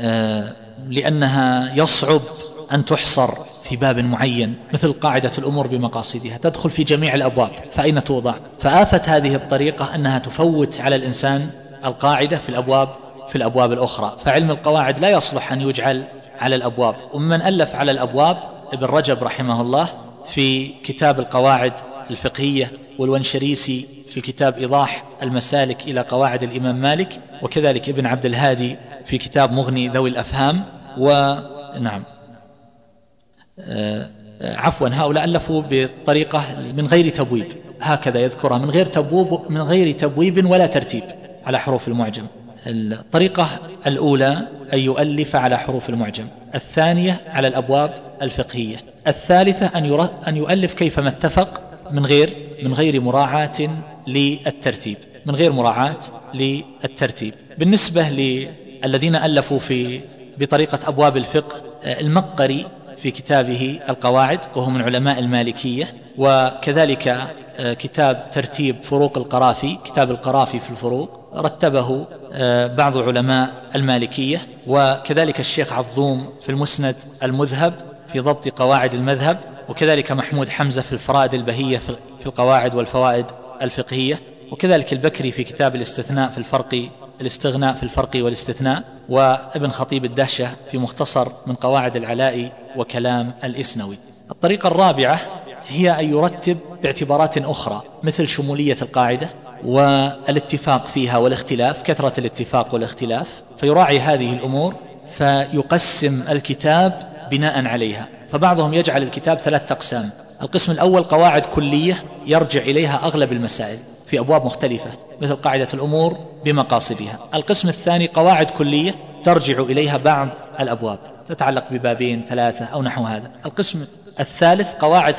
لأنها يصعب أن تحصر في باب معين، مثل قاعدة الأمور بمقاصدها تدخل في جميع الأبواب، فأين توضع؟ فآفة هذه الطريقة أنها تفوت على الإنسان القاعدة في الأبواب الأخرى، فعلم القواعد لا يصلح أن يجعل على الأبواب. ومن ألف على الأبواب ابن رجب رحمه الله في كتاب القواعد الفقهية، والونشريسي في كتاب إيضاح المسالك إلى قواعد الإمام مالك، وكذلك ابن عبد الهادي في كتاب مغني ذوي الأفهام. ونعم هؤلاء ألفوا بطريقة من غير تبويب، هكذا يذكرها، من غير تبويب ولا ترتيب على حروف المعجم. الطريقة الأولى أن يؤلف على حروف المعجم، الثانية على الأبواب الفقهية، الثالثة أن يؤلف كيفما اتفق من غير مراعاة للترتيب. بالنسبة للذين ألفوا بطريقة أبواب الفقه، المقري في كتابه القواعد وهو من علماء المالكية، وكذلك كتاب ترتيب فروق القرافي، كتاب القرافي في الفروق رتبه بعض علماء المالكية، وكذلك الشيخ عظوم في المسند المذهب في ضبط قواعد المذهب، وكذلك محمود حمزة في الفرائد البهية في القواعد والفوائد الفقهية، وكذلك البكري في كتاب الاستغناء في الفرق والاستثناء، وابن خطيب الدهشة في مختصر من قواعد العلاء وكلام الإسنوي. الطريقة الرابعة هي أن يرتب باعتبارات أخرى مثل شمولية القاعدة والاتفاق فيها والاختلاف، كثرة الاتفاق والاختلاف، فيراعي هذه الأمور فيقسم الكتاب بناء عليها. فبعضهم يجعل الكتاب 3 أقسام: القسم الأول قواعد كلية يرجع إليها أغلب المسائل في أبواب مختلفة مثل قاعدة الأمور بمقاصدها. القسم الثاني قواعد كلية ترجع إليها بعض الأبواب تتعلق ببابين 3 أو نحو هذا. القسم الثالث قواعد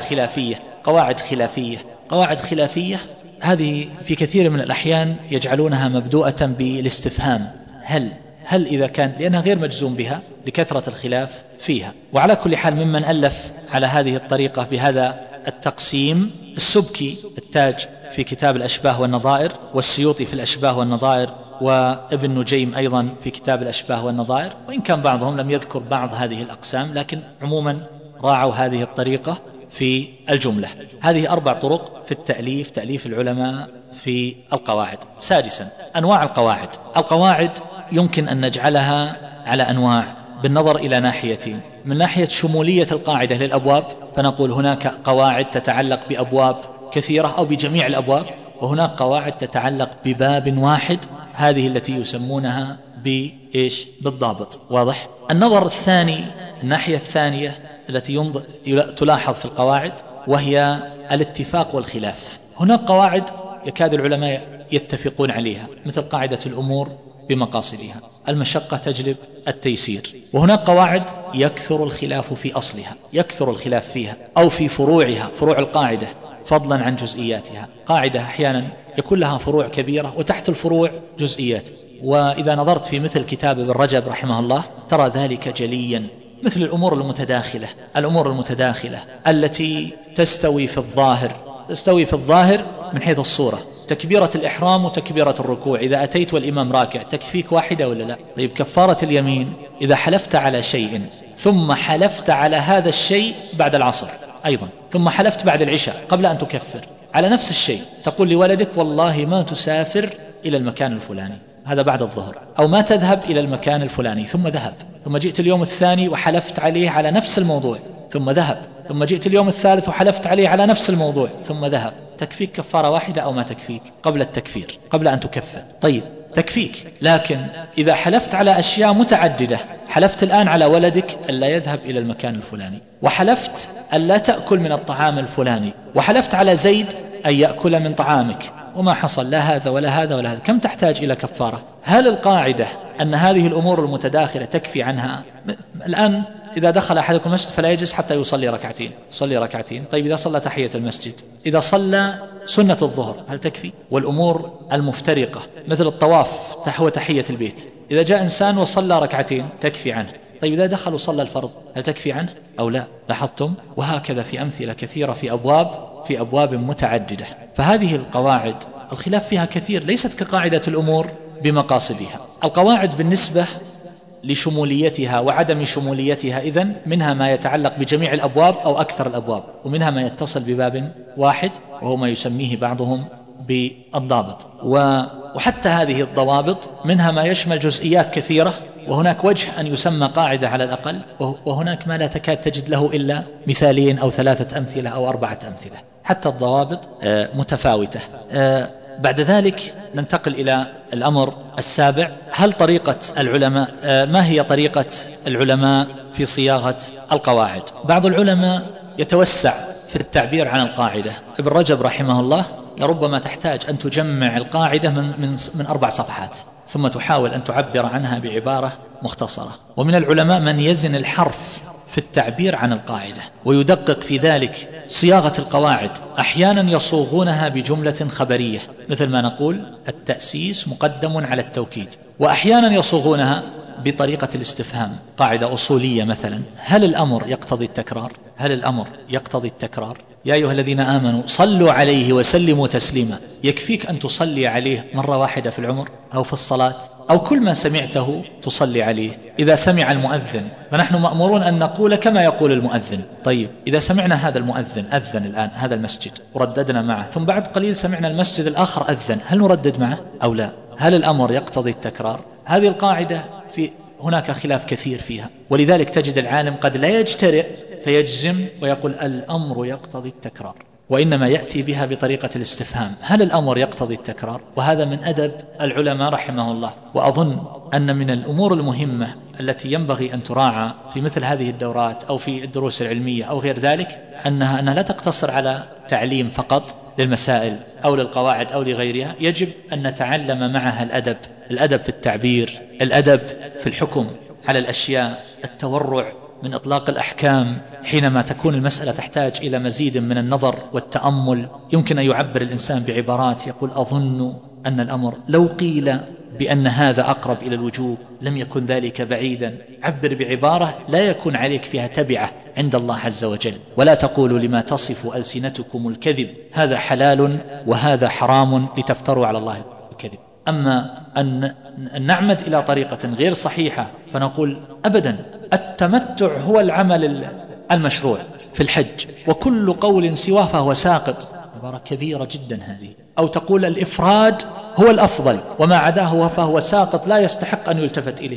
خلافية هذه في كثير من الأحيان يجعلونها مبدوءة بالاستفهام، هل إذا كان، لأنها غير مجزوم بها لكثرة الخلاف فيها. وعلى كل حال ممن ألف على هذه الطريقة بهذا التقسيم السبكي التاج في كتاب الأشباه والنظائر، والسيوطي في الأشباه والنظائر، وابن نجيم أيضا في كتاب الأشباه والنظائر، وإن كان بعضهم لم يذكر بعض هذه الأقسام، لكن عموما راعوا هذه الطريقة في الجملة. هذه 4 طرق في التأليف، تأليف العلماء في القواعد. سادسا أنواع القواعد يمكن أن نجعلها على أنواع بالنظر إلى ناحيتين: من ناحية شمولية القاعدة للأبواب، فنقول هناك قواعد تتعلق بأبواب كثيرة أو بجميع الأبواب، وهناك قواعد تتعلق بباب واحد، هذه التي يسمونها بالضابط. واضح؟ النظر الثاني، الناحية الثانية التي تلاحظ في القواعد، وهي الاتفاق والخلاف. هناك قواعد يكاد العلماء يتفقون عليها مثل قاعدة الأمور بمقاصدها، المشقة تجلب التيسير. وهناك قواعد يكثر الخلاف في أصلها، يكثر الخلاف فيها أو في فروعها، فروع القاعدة فضلا عن جزئياتها. قاعدة أحيانا يكون لها فروع كبيرة وتحت الفروع جزئيات، وإذا نظرت في مثل كتاب ابن رجب رحمه الله ترى ذلك جليا، مثل الأمور المتداخلة التي تستوي في الظاهر من حيث الصورة، تكبيرة الإحرام وتكبيرة الركوع، إذا أتيت والإمام راكع تكفيك واحدة ولا لا؟ طيب كفارة اليمين إذا حلفت على شيء ثم حلفت على هذا الشيء بعد العصر أيضا، ثم حلفت بعد العشاء قبل أن تكفر على نفس الشيء، تقول لولدك والله ما تسافر إلى المكان الفلاني، هذا بعد الظهر، أو ما تذهب إلى المكان الفلاني، ثم ذهب، ثم جئت اليوم الثاني وحلفت عليه على نفس الموضوع ثم ذهب، ثم جئت اليوم الثالث وحلفت عليه على نفس الموضوع ثم ذهب، تكفيك كفارة واحدة أو ما تكفيك قبل التكفير، قبل أن تكفر؟ طيب تكفيك، لكن إذا حلفت على أشياء متعددة، حلفت الآن على ولدك ألا يذهب إلى المكان الفلاني، وحلفت ألا تأكل من الطعام الفلاني، وحلفت على زيد أن يأكل من طعامك، وما حصل لا هذا ولا هذا ولا هذا، كم تحتاج إلى كفارة؟ هل القاعدة أن هذه الأمور المتداخلة تكفي عنها؟ الآن إذا دخل أحدكم المسجد فلا يجلس حتى يصلي ركعتين، طيب إذا صلى تحية المسجد، إذا صلى سنة الظهر هل تكفي؟ والأمور المفترقة مثل الطواف وتحية البيت، إذا جاء إنسان وصلى ركعتين تكفي عنه، طيب إذا دخل وصلى الفرض هل تكفي عنه أو لا؟ لاحظتم؟ وهكذا في أمثلة كثيرة في أبواب في أبواب متعددة. فهذه القواعد الخلاف فيها كثير، ليست كقاعدة الأمور بمقاصدها. القواعد بالنسبة لشموليتها وعدم شموليتها إذن منها ما يتعلق بجميع الأبواب أو أكثر الأبواب، ومنها ما يتصل بباب واحد وهو ما يسميه بعضهم بالضابط. وحتى هذه الضوابط منها ما يشمل جزئيات كثيرة، وهناك وجه أن يسمى قاعدة على الأقل، وهناك ما لا تكاد تجد له إلا مثالين أو 3 أمثلة أو 4 أمثلة. حتى الضوابط متفاوتة. بعد ذلك ننتقل إلى الأمر السابع. هل طريقة العلماء، ما هي طريقة العلماء في صياغة القواعد؟ بعض العلماء يتوسع في التعبير عن القاعدة. ابن رجب رحمه الله لربما تحتاج أن تجمع القاعدة من 4 صفحات ثم تحاول أن تعبر عنها بعبارة مختصرة. ومن العلماء من يزن الحرف في التعبير عن القاعدة ويدقق في ذلك صياغة القواعد. أحيانا يصوغونها بجملة خبرية مثل ما نقول التأسيس مقدم على التوكيد، وأحيانا يصوغونها بطريقة الاستفهام، قاعدة أصولية مثلا: هل الأمر يقتضي التكرار؟ هل الأمر يقتضي التكرار؟ يا أيها الذين آمنوا صلوا عليه وسلموا تسليما. يكفيك أن تصلي عليه مرة واحدة في العمر أو في الصلاة أو كل ما سمعته تصلي عليه. إذا سمع المؤذن فنحن مأمورون أن نقول كما يقول المؤذن. طيب إذا سمعنا هذا المؤذن أذن الآن هذا المسجد ورددنا معه، ثم بعد قليل سمعنا المسجد الآخر أذن، هل نردد معه أو لا؟ هل الأمر يقتضي التكرار؟ هذه القاعدة هناك خلاف كثير فيها، ولذلك تجد العالم قد لا يجترئ فيجزم ويقول الأمر يقتضي التكرار، وإنما يأتي بها بطريقة الاستفهام: هل الأمر يقتضي التكرار؟ وهذا من أدب العلماء رحمه الله. وأظن أن من الأمور المهمة التي ينبغي أن تراعى في مثل هذه الدورات أو في الدروس العلمية أو غير ذلك أنها لا تقتصر على تعليم فقط للمسائل أو للقواعد أو لغيرها، يجب أن نتعلم معها الأدب في التعبير، الأدب في الحكم على الأشياء، التورع من إطلاق الأحكام حينما تكون المسألة تحتاج إلى مزيد من النظر والتأمل. يمكن أن يعبر الإنسان بعبارات يقول: أظن أن الأمر لو قيل بأن هذا أقرب إلى الوجوب لم يكن ذلك بعيدا. عبر بعبارة لا يكون عليك فيها تبعة عند الله عز وجل. ولا تقولوا لما تصف ألسنتكم الكذب هذا حلال وهذا حرام لتفتروا على الله الكذب. أما أن نعمد إلى طريقة غير صحيحة فنقول أبدا التمتع هو العمل المشروع في الحج وكل قول سواه فهو ساقط، عبارة كبيرة جدا هذه. أو تقول الإفراد هو الأفضل وما عداه فهو ساقط لا يستحق أن يلتفت إليه.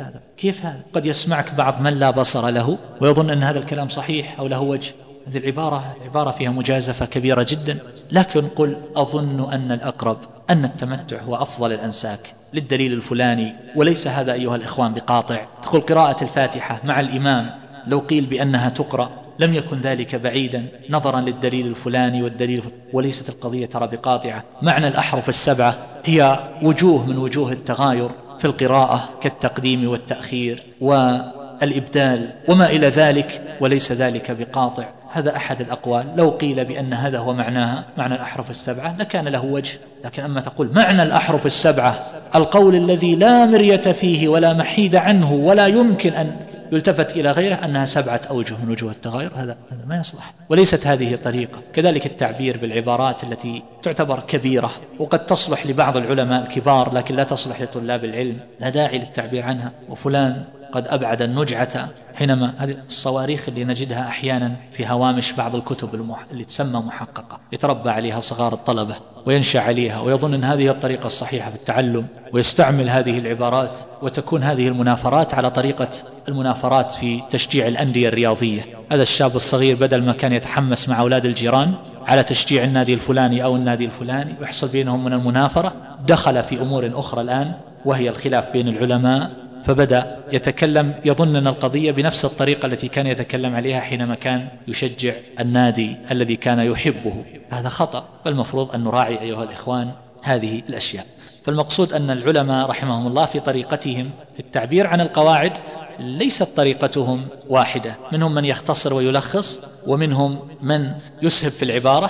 كيف هذا؟ قد يسمعك بعض من لا بصر له ويظن أن هذا الكلام صحيح أو له وجه. هذه العبارة فيها مجازفة كبيرة جدا. لكن قل أظن أن الأقرب أن التمتع هو أفضل الأنساك للدليل الفلاني، وليس هذا أيها الإخوان بقاطع. تقول قراءة الفاتحة مع الإمام لو قيل بأنها تقرأ لم يكن ذلك بعيدا نظرا للدليل الفلاني والدليل وليست القضية ترى بقاطعة. معنى الأحرف السبعة هي وجوه من وجوه التغاير في القراءة كالتقديم والتأخير والإبدال وما إلى ذلك، وليس ذلك بقاطع. هذا أحد الأقوال. لو قيل بأن هذا هو معناها معنى الأحرف السبعة لكان له وجه. لكن أما تقول معنى الأحرف السبعة القول الذي لا مرية فيه ولا محيد عنه ولا يمكن أن يلتفت إلى غيره أنها 7 أوجه من وجوه التغاير، هذا ما يصلح، وليست هذه الطريقة. كذلك التعبير بالعبارات التي تعتبر كبيرة وقد تصلح لبعض العلماء الكبار لكن لا تصلح لطلاب العلم، لا داعي للتعبير عنها. وفلان قد أبعد النجعة، حينما هذه الصواريخ اللي نجدها أحيانا في هوامش بعض الكتب اللي تسمى محققة يتربى عليها صغار الطلبة وينشأ عليها ويظن أن هذه الطريقة الصحيحة في التعلم ويستعمل هذه العبارات، وتكون هذه المنافرات على طريقة المنافرات في تشجيع الأندية الرياضية. هذا الشاب الصغير بدل ما كان يتحمس مع أولاد الجيران على تشجيع النادي الفلاني أو النادي الفلاني ويحصل بينهم من المنافرة، دخل في أمور أخرى الآن وهي الخلاف بين العلماء، فبدأ يتكلم يظن أن القضية بنفس الطريقة التي كان يتكلم عليها حينما كان يشجع النادي الذي كان يحبه. هذا خطأ، فالمفروض أن نراعي أيها الإخوان هذه الأشياء. فالمقصود أن العلماء رحمهم الله في طريقتهم في التعبير عن القواعد ليست طريقتهم واحدة، منهم من يختصر ويلخص ومنهم من يسهب في العبارة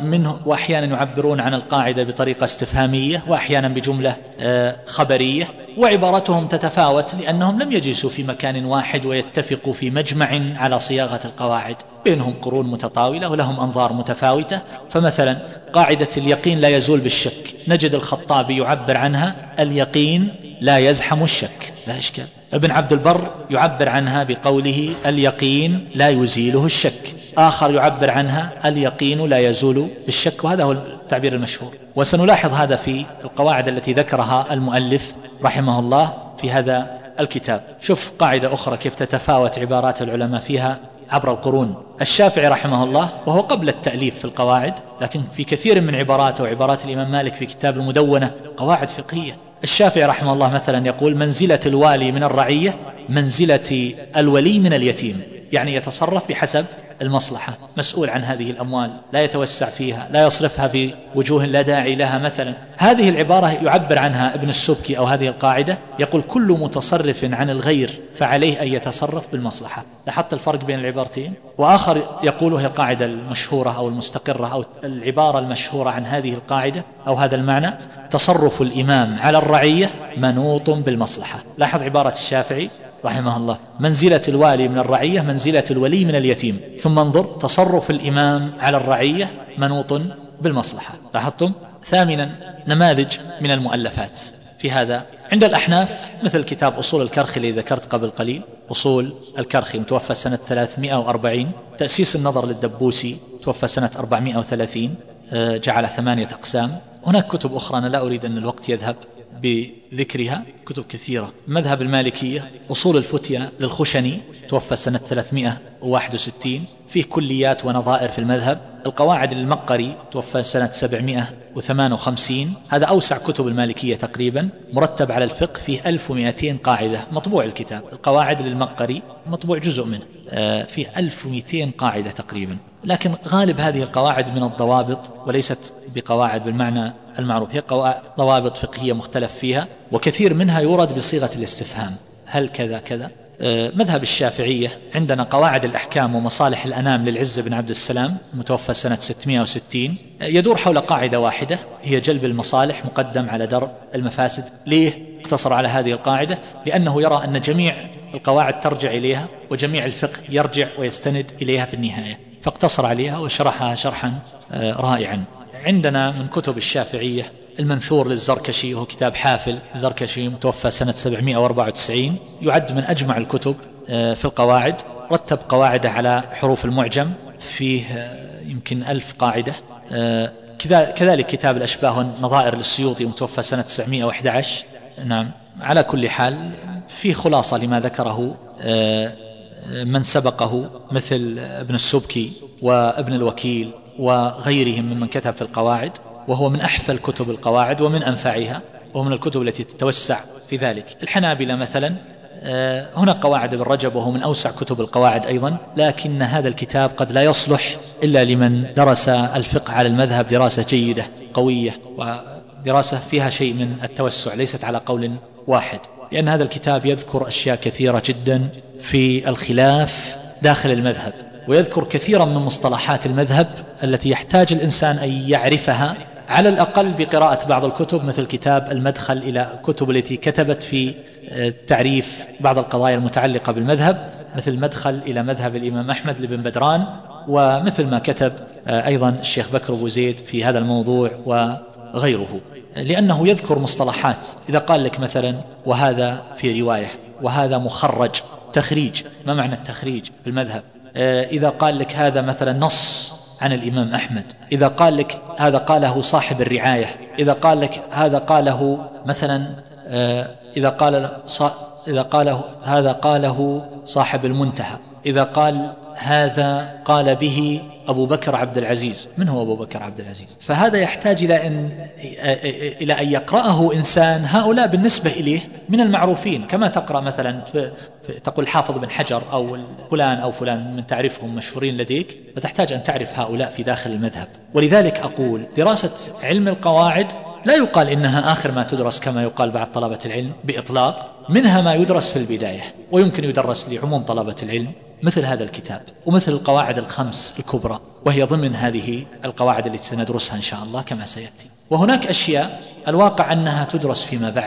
وأحيانا يعبرون عن القاعدة بطريقة استفهامية وأحيانا بجملة خبرية وعبارتهم تتفاوت لأنهم لم يجلسوا في مكان واحد ويتفقوا في مجمع على صياغة القواعد، بينهم قرون متطاولة ولهم أنظار متفاوتة. فمثلا قاعدة اليقين لا يزول بالشك، نجد الخطابي يعبر عنها اليقين لا يزحم الشك، لا إشكال. ابن عبد البر يعبر عنها بقوله اليقين لا يزيله الشك، آخر يعبر عنها اليقين لا يزول بالشك، وهذا هو التعبير المشهور. وسنلاحظ هذا في القواعد التي ذكرها المؤلف رحمه الله في هذا الكتاب. شوف قاعدة أخرى كيف تتفاوت عبارات العلماء فيها عبر القرون. الشافعي رحمه الله وهو قبل التأليف في القواعد، لكن في كثير من عباراته وعبارات الإمام مالك في كتاب المدونة قواعد فقهية. الشافعي رحمه الله مثلا يقول منزلة الوالي من الرعية منزلة الولي من اليتيم، يعني يتصرف بحسب المصلحة، مسؤول عن هذه الأموال، لا يتوسع فيها، لا يصرفها في وجوه لا داعي لها مثلا. هذه العبارة يعبر عنها ابن السبكي أو هذه القاعدة، يقول كل متصرف عن الغير فعليه أن يتصرف بالمصلحة. لاحظت الفرق بين العبارتين؟ وآخر يقول هي القاعدة المشهورة أو المستقرة أو العبارة المشهورة عن هذه القاعدة أو هذا المعنى، تصرف الإمام على الرعية منوط بالمصلحة. لاحظ عبارة الشافعي رحمه الله منزلة الوالي من الرعية منزلة الولي من اليتيم، ثم انظر تصرف الإمام على الرعية منوط بالمصلحة. لاحظتم؟ ثامنا نماذج من المؤلفات في هذا عند الأحناف مثل كتاب أصول الكرخي الذي ذكرت قبل قليل، أصول الكرخي متوفى سنة 340. تأسيس النظر للدبوسي توفى سنة 430، جعل 8 أقسام. هناك كتب أخرى أنا لا أريد أن الوقت يذهب بذكرها، كتب كثيرة. مذهب المالكية أصول الفتية للخشني توفى سنة 361، فيه كليات ونظائر في المذهب. القواعد للمقري توفى سنة 758، هذا أوسع كتب المالكية تقريبا، مرتب على الفقه، فيه 1200 قاعدة، مطبوع الكتاب. القواعد للمقري مطبوع جزء منه، فيه 1200 قاعدة تقريبا، لكن غالب هذه القواعد من الضوابط وليست بقواعد بالمعنى المعروف، هي ضوابط فقهية مختلف فيها، وكثير منها يورد بصيغة الاستفهام، هل كذا كذا. مذهب الشافعية عندنا قواعد الأحكام ومصالح الأنام للعز بن عبد السلام متوفى سنة 660، يدور حول قاعدة واحدة هي جلب المصالح مقدم على درء المفاسد. ليه اقتصر على هذه القاعدة؟ لأنه يرى أن جميع القواعد ترجع إليها وجميع الفقه يرجع ويستند إليها في النهاية، فاقتصر عليها وشرحها شرحا رائعا. عندنا من كتب الشافعية المنثور للزركشي، وهو كتاب حافل الزركشي متوفى سنة 794، يعد من أجمع الكتب في القواعد، رتب قواعده على حروف المعجم، فيه يمكن 1000 قاعدة. كذلك كتاب الأشباه والنظائر للسيوطي متوفى سنة 911. نعم، على كل حال فيه خلاصة لما ذكره من سبقه مثل ابن السبكي وابن الوكيل وغيرهم ممن كتب في القواعد، وهو من أحفل كتب القواعد ومن أنفعها، ومن الكتب التي تتوسع في ذلك. الحنابلة مثلا هنا قواعد ابن رجب وهو من أوسع كتب القواعد أيضا، لكن هذا الكتاب قد لا يصلح إلا لمن درس الفقه على المذهب دراسة جيدة قوية، ودراسة فيها شيء من التوسع ليست على قول واحد، لأن هذا الكتاب يذكر أشياء كثيرة جدا في الخلاف داخل المذهب، ويذكر كثيرا من مصطلحات المذهب التي يحتاج الإنسان أن يعرفها على الأقل بقراءة بعض الكتب، مثل كتاب المدخل إلى كتب التي كتبت في تعريف بعض القضايا المتعلقة بالمذهب، مثل مدخل إلى مذهب الإمام أحمد لابن بدران، ومثل ما كتب أيضا الشيخ بكر أبو زيد في هذا الموضوع وغيره، لأنه يذكر مصطلحات. إذا قال لك مثلا وهذا في رواية وهذا مخرج، تخريج، ما معنى التخريج في المذهب؟ إذا قال لك هذا مثلا نص عن الإمام أحمد، إذا قال لك هذا قاله صاحب الرعاية، إذا قال لك هذا قاله مثلا إذا قاله هذا قاله صاحب المنتهى، إذا قال هذا قال به أبو بكر عبد العزيز، من هو أبو بكر عبد العزيز؟ فهذا يحتاج إلى أن يقرأه إنسان. هؤلاء بالنسبة إليه من المعروفين، كما تقرأ مثلا تقول حافظ بن حجر أو فلان أو فلان من تعرفهم مشهورين لديك، فتحتاج أن تعرف هؤلاء في داخل المذهب. ولذلك أقول دراسة علم القواعد لا يقال إنها آخر ما تدرس كما يقال بعض طلبة العلم بإطلاق، منها ما يدرس في البداية ويمكن يدرس لعموم طلبة العلم، مثل هذا الكتاب ومثل القواعد الخمس الكبرى، وهي ضمن هذه القواعد التي سندرسها إن شاء الله كما سيأتي. وهناك أشياء الواقع أنها تدرس فيما بعد،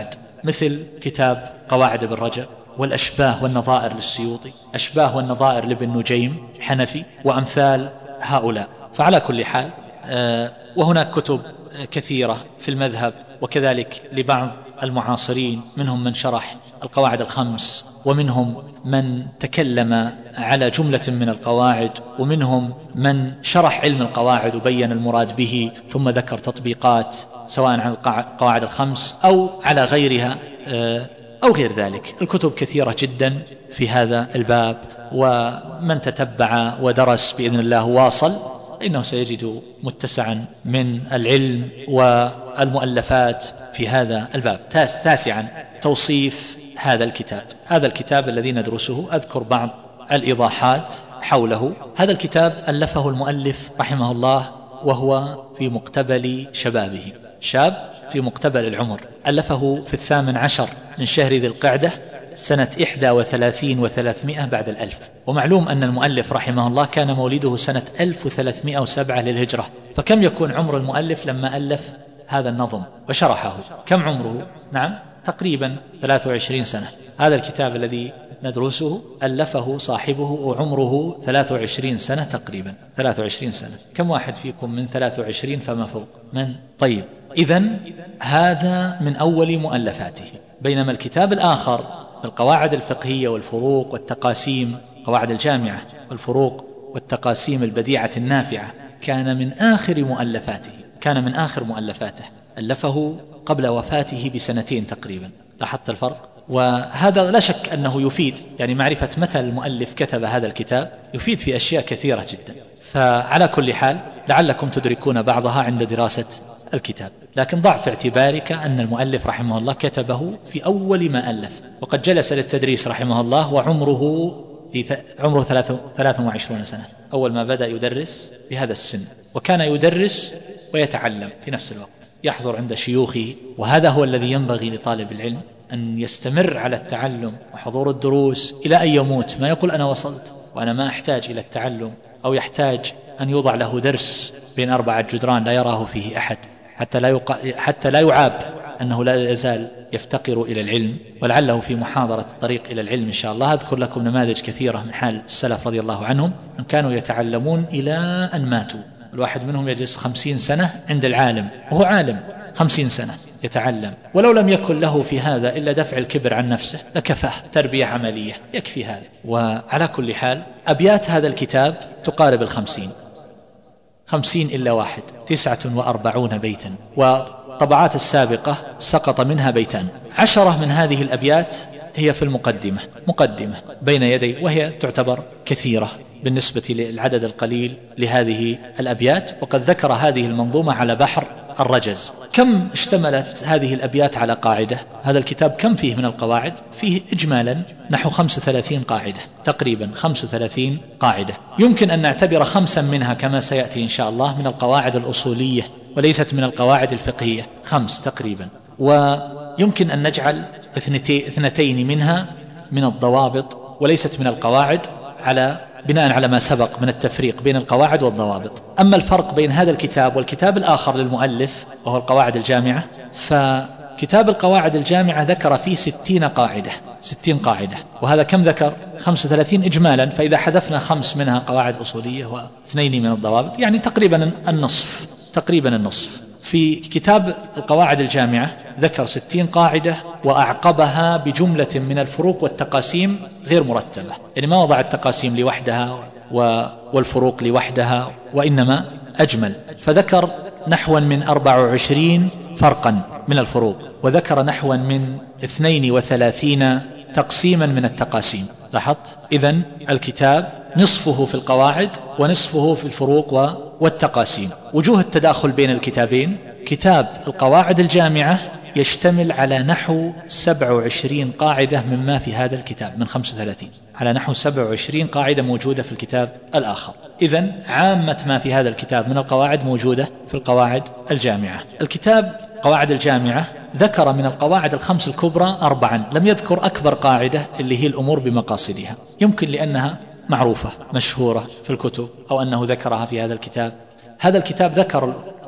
مثل كتاب قواعد ابن رجب، والأشباه والنظائر للسيوطي، أشباه والنظائر لابن نجيم حنفي، وأمثال هؤلاء. فعلى كل حال وهناك كتب كثيرة في المذهب، وكذلك لبعض المعاصرين، منهم من شرح القواعد الخمس، ومنهم من تكلم على جملة من القواعد، ومنهم من شرح علم القواعد وبين المراد به ثم ذكر تطبيقات سواء على القواعد الخمس أو على غيرها أو غير ذلك. الكتب كثيرة جدا في هذا الباب، ومن تتبع ودرس بإذن الله واصل إنه سيجد متسعا من العلم والمؤلفات في هذا الباب. تاسعا توصيف هذا الكتاب. هذا الكتاب الذي ندرسه أذكر بعض الإيضاحات حوله. هذا الكتاب ألفه المؤلف رحمه الله وهو في مقتبل شبابه، شاب في مقتبل العمر، ألفه في 18 من شهر ذي القعدة سنة 31 و300 بعد الألف. ومعلوم أن المؤلف رحمه الله كان مولده سنة 1307 للهجرة، فكم يكون عمر المؤلف لما ألف هذا النظم وشرحه؟ كم عمره؟ نعم تقريبا 23 سنة. هذا الكتاب الذي ندرسه ألفه صاحبه وعمره 23 سنة تقريبا، 23 سنة. كم واحد فيكم من 23 فما فوق؟ من؟ طيب، إذن هذا من أول مؤلفاته. بينما الكتاب الآخر القواعد الفقهية والفروق والتقاسيم، قواعد الجامعة والفروق والتقاسيم البديعة النافعة، كان من آخر مؤلفاته، ألفه قبل وفاته بسنتين تقريبا. لاحظت الفرق؟ وهذا لا شك أنه يفيد، يعني معرفة متى المؤلف كتب هذا الكتاب يفيد في أشياء كثيرة جدا. فعلى كل حال لعلكم تدركون بعضها عند دراسة الكتاب، لكن ضع في اعتبارك أن المؤلف رحمه الله كتبه في أول ما ألف، وقد جلس للتدريس رحمه الله وعمره 23 سنة أول ما بدأ يدرس بهذا السن، وكان يدرس ويتعلم في نفس الوقت، يحضر عند شيوخه. وهذا هو الذي ينبغي لطالب العلم، أن يستمر على التعلم وحضور الدروس إلى أن يموت، ما يقول أنا وصلت وأنا ما أحتاج إلى التعلم، أو يحتاج أن يوضع له درس بين 4 جدران لا يراه فيه أحد، حتى لا يعاب أنه لا يزال يفتقر إلى العلم، ولعله في محاضرة الطريق إلى العلم إن شاء الله أذكر لكم نماذج كثيرة من حال السلف رضي الله عنهم، أن كانوا يتعلمون إلى أن ماتوا. الواحد منهم يجلس 50 سنة عند العالم وهو عالم، 50 سنة يتعلم، ولو لم يكن له في هذا إلا دفع الكبر عن نفسه لكفاه، تربية عملية يكفي هذا. وعلى كل حال أبيات هذا الكتاب تقارب 50 إلا واحد، 49 بيتا، والطبعات السابقة سقط منها بيتان. 10 من هذه الأبيات هي في المقدمة، مقدمة بين يدي، وهي تعتبر كثيرة بالنسبة للعدد القليل لهذه الأبيات. وقد ذكر هذه المنظومة على بحر الرجز. كم اشتملت هذه الأبيات على قاعدة؟ هذا الكتاب كم فيه من القواعد؟ فيه إجمالا نحو 35 قاعدة تقريبا، 35 قاعدة. يمكن أن نعتبر 5 منها كما سيأتي إن شاء الله من القواعد الأصولية وليست من القواعد الفقهية، 5 تقريبا. ويمكن أن نجعل 2 منها من الضوابط وليست من القواعد، بناء على ما سبق من التفريق بين القواعد والضوابط. أما الفرق بين هذا الكتاب والكتاب الآخر للمؤلف وهو القواعد الجامعة، فكتاب القواعد الجامعة ذكر فيه 60 قاعدة، 60 قاعدة، وهذا كم ذكر؟ 35 إجمالا. فإذا حذفنا 5 منها قواعد أصولية و2 من الضوابط، يعني تقريبا النصف. في كتاب القواعد الجامعة ذكر 60 قاعدة وأعقبها بجملة من الفروق والتقاسيم غير مرتبة، يعني ما وضع التقاسيم لوحدها والفروق لوحدها، وإنما أجمل. فذكر نحوا من 24 فرقا من الفروق، وذكر نحوا من 32 تقسيما من التقاسيم. لاحظت؟ إذن الكتاب نصفه في القواعد ونصفه في الفروق والتقاسيم. وجوه التداخل بين الكتابين: كتاب القواعد الجامعة يشتمل على نحو 27 قاعدة مما في هذا الكتاب من 35، على نحو 27 قاعدة موجودة في الكتاب الآخر. إذن عامة ما في هذا الكتاب من القواعد موجودة في القواعد الجامعة. الكتاب قواعد الجامعة ذكر من القواعد ال5 الكبرى 4، لم يذكر أكبر قاعدة اللي هي الأمور بمقاصدها، يمكن لأنها معروفة مشهورة في الكتب أو أنه ذكرها في هذا الكتاب. هذا الكتاب ذكر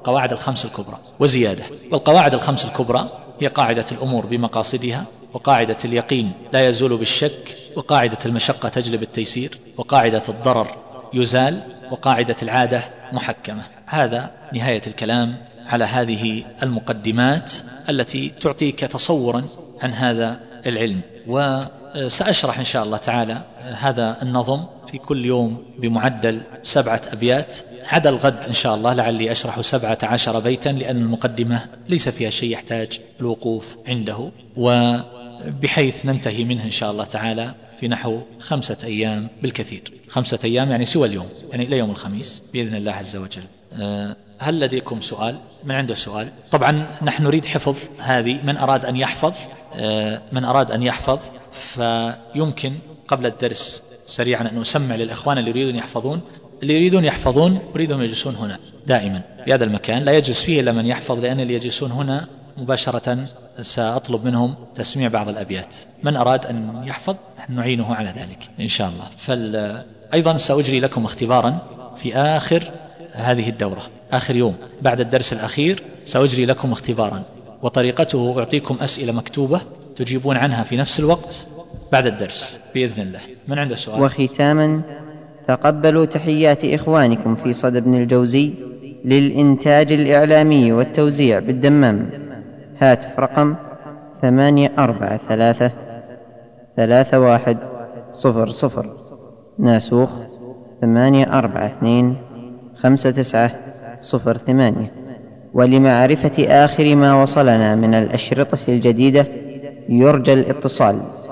القواعد الخمس الكبرى وزيادة. والقواعد الخمس الكبرى هي قاعدة الأمور بمقاصدها، وقاعدة اليقين لا يزول بالشك، وقاعدة المشقة تجلب التيسير، وقاعدة الضرر يزال، وقاعدة العادة محكمة. هذا نهاية الكلام على هذه المقدمات التي تعطيك تصورا عن هذا العلم. وسأشرح إن شاء الله تعالى هذا النظم في كل يوم بمعدل 7 أبيات، عدا الغد إن شاء الله لعلي أشرح 17 بيتا، لأن المقدمة ليس فيها شيء يحتاج الوقوف عنده، وبحيث ننتهي منه إن شاء الله تعالى في نحو 5 أيام بالكثير. 5 أيام يعني سوى اليوم، يعني إلى يوم الخميس بإذن الله عز وجل. هل لديكم سؤال؟ من عنده سؤال؟ طبعا نحن نريد حفظ هذه. من أراد أن يحفظ فيمكن قبل الدرس سريعا أن أسمع للإخوان اللي يريدون يحفظون أريدهم يجلسون هنا دائما بهذا المكان، لا يجلس فيه إلا من يحفظ، لأن اللي يجلسون هنا مباشرة سأطلب منهم تسميع بعض الأبيات. من أراد أن يحفظ نعينه على ذلك إن شاء الله. أيضا سأجري لكم اختبارا في آخر هذه الدورة، آخر يوم بعد الدرس الأخير سأجري لكم اختبارا، وطريقته أعطيكم أسئلة مكتوبة تجيبون عنها في نفس الوقت بعد الدرس بإذن الله. من عنده سؤال؟ وختاما، تقبلوا تحيات إخوانكم في صدى ابن الجوزي للإنتاج الإعلامي والتوزيع بالدمام. هاتف رقم 84333100، ناسوخ 84259008. ولمعرفة آخر ما وصلنا من الأشرطة الجديدة يرجى الاتصال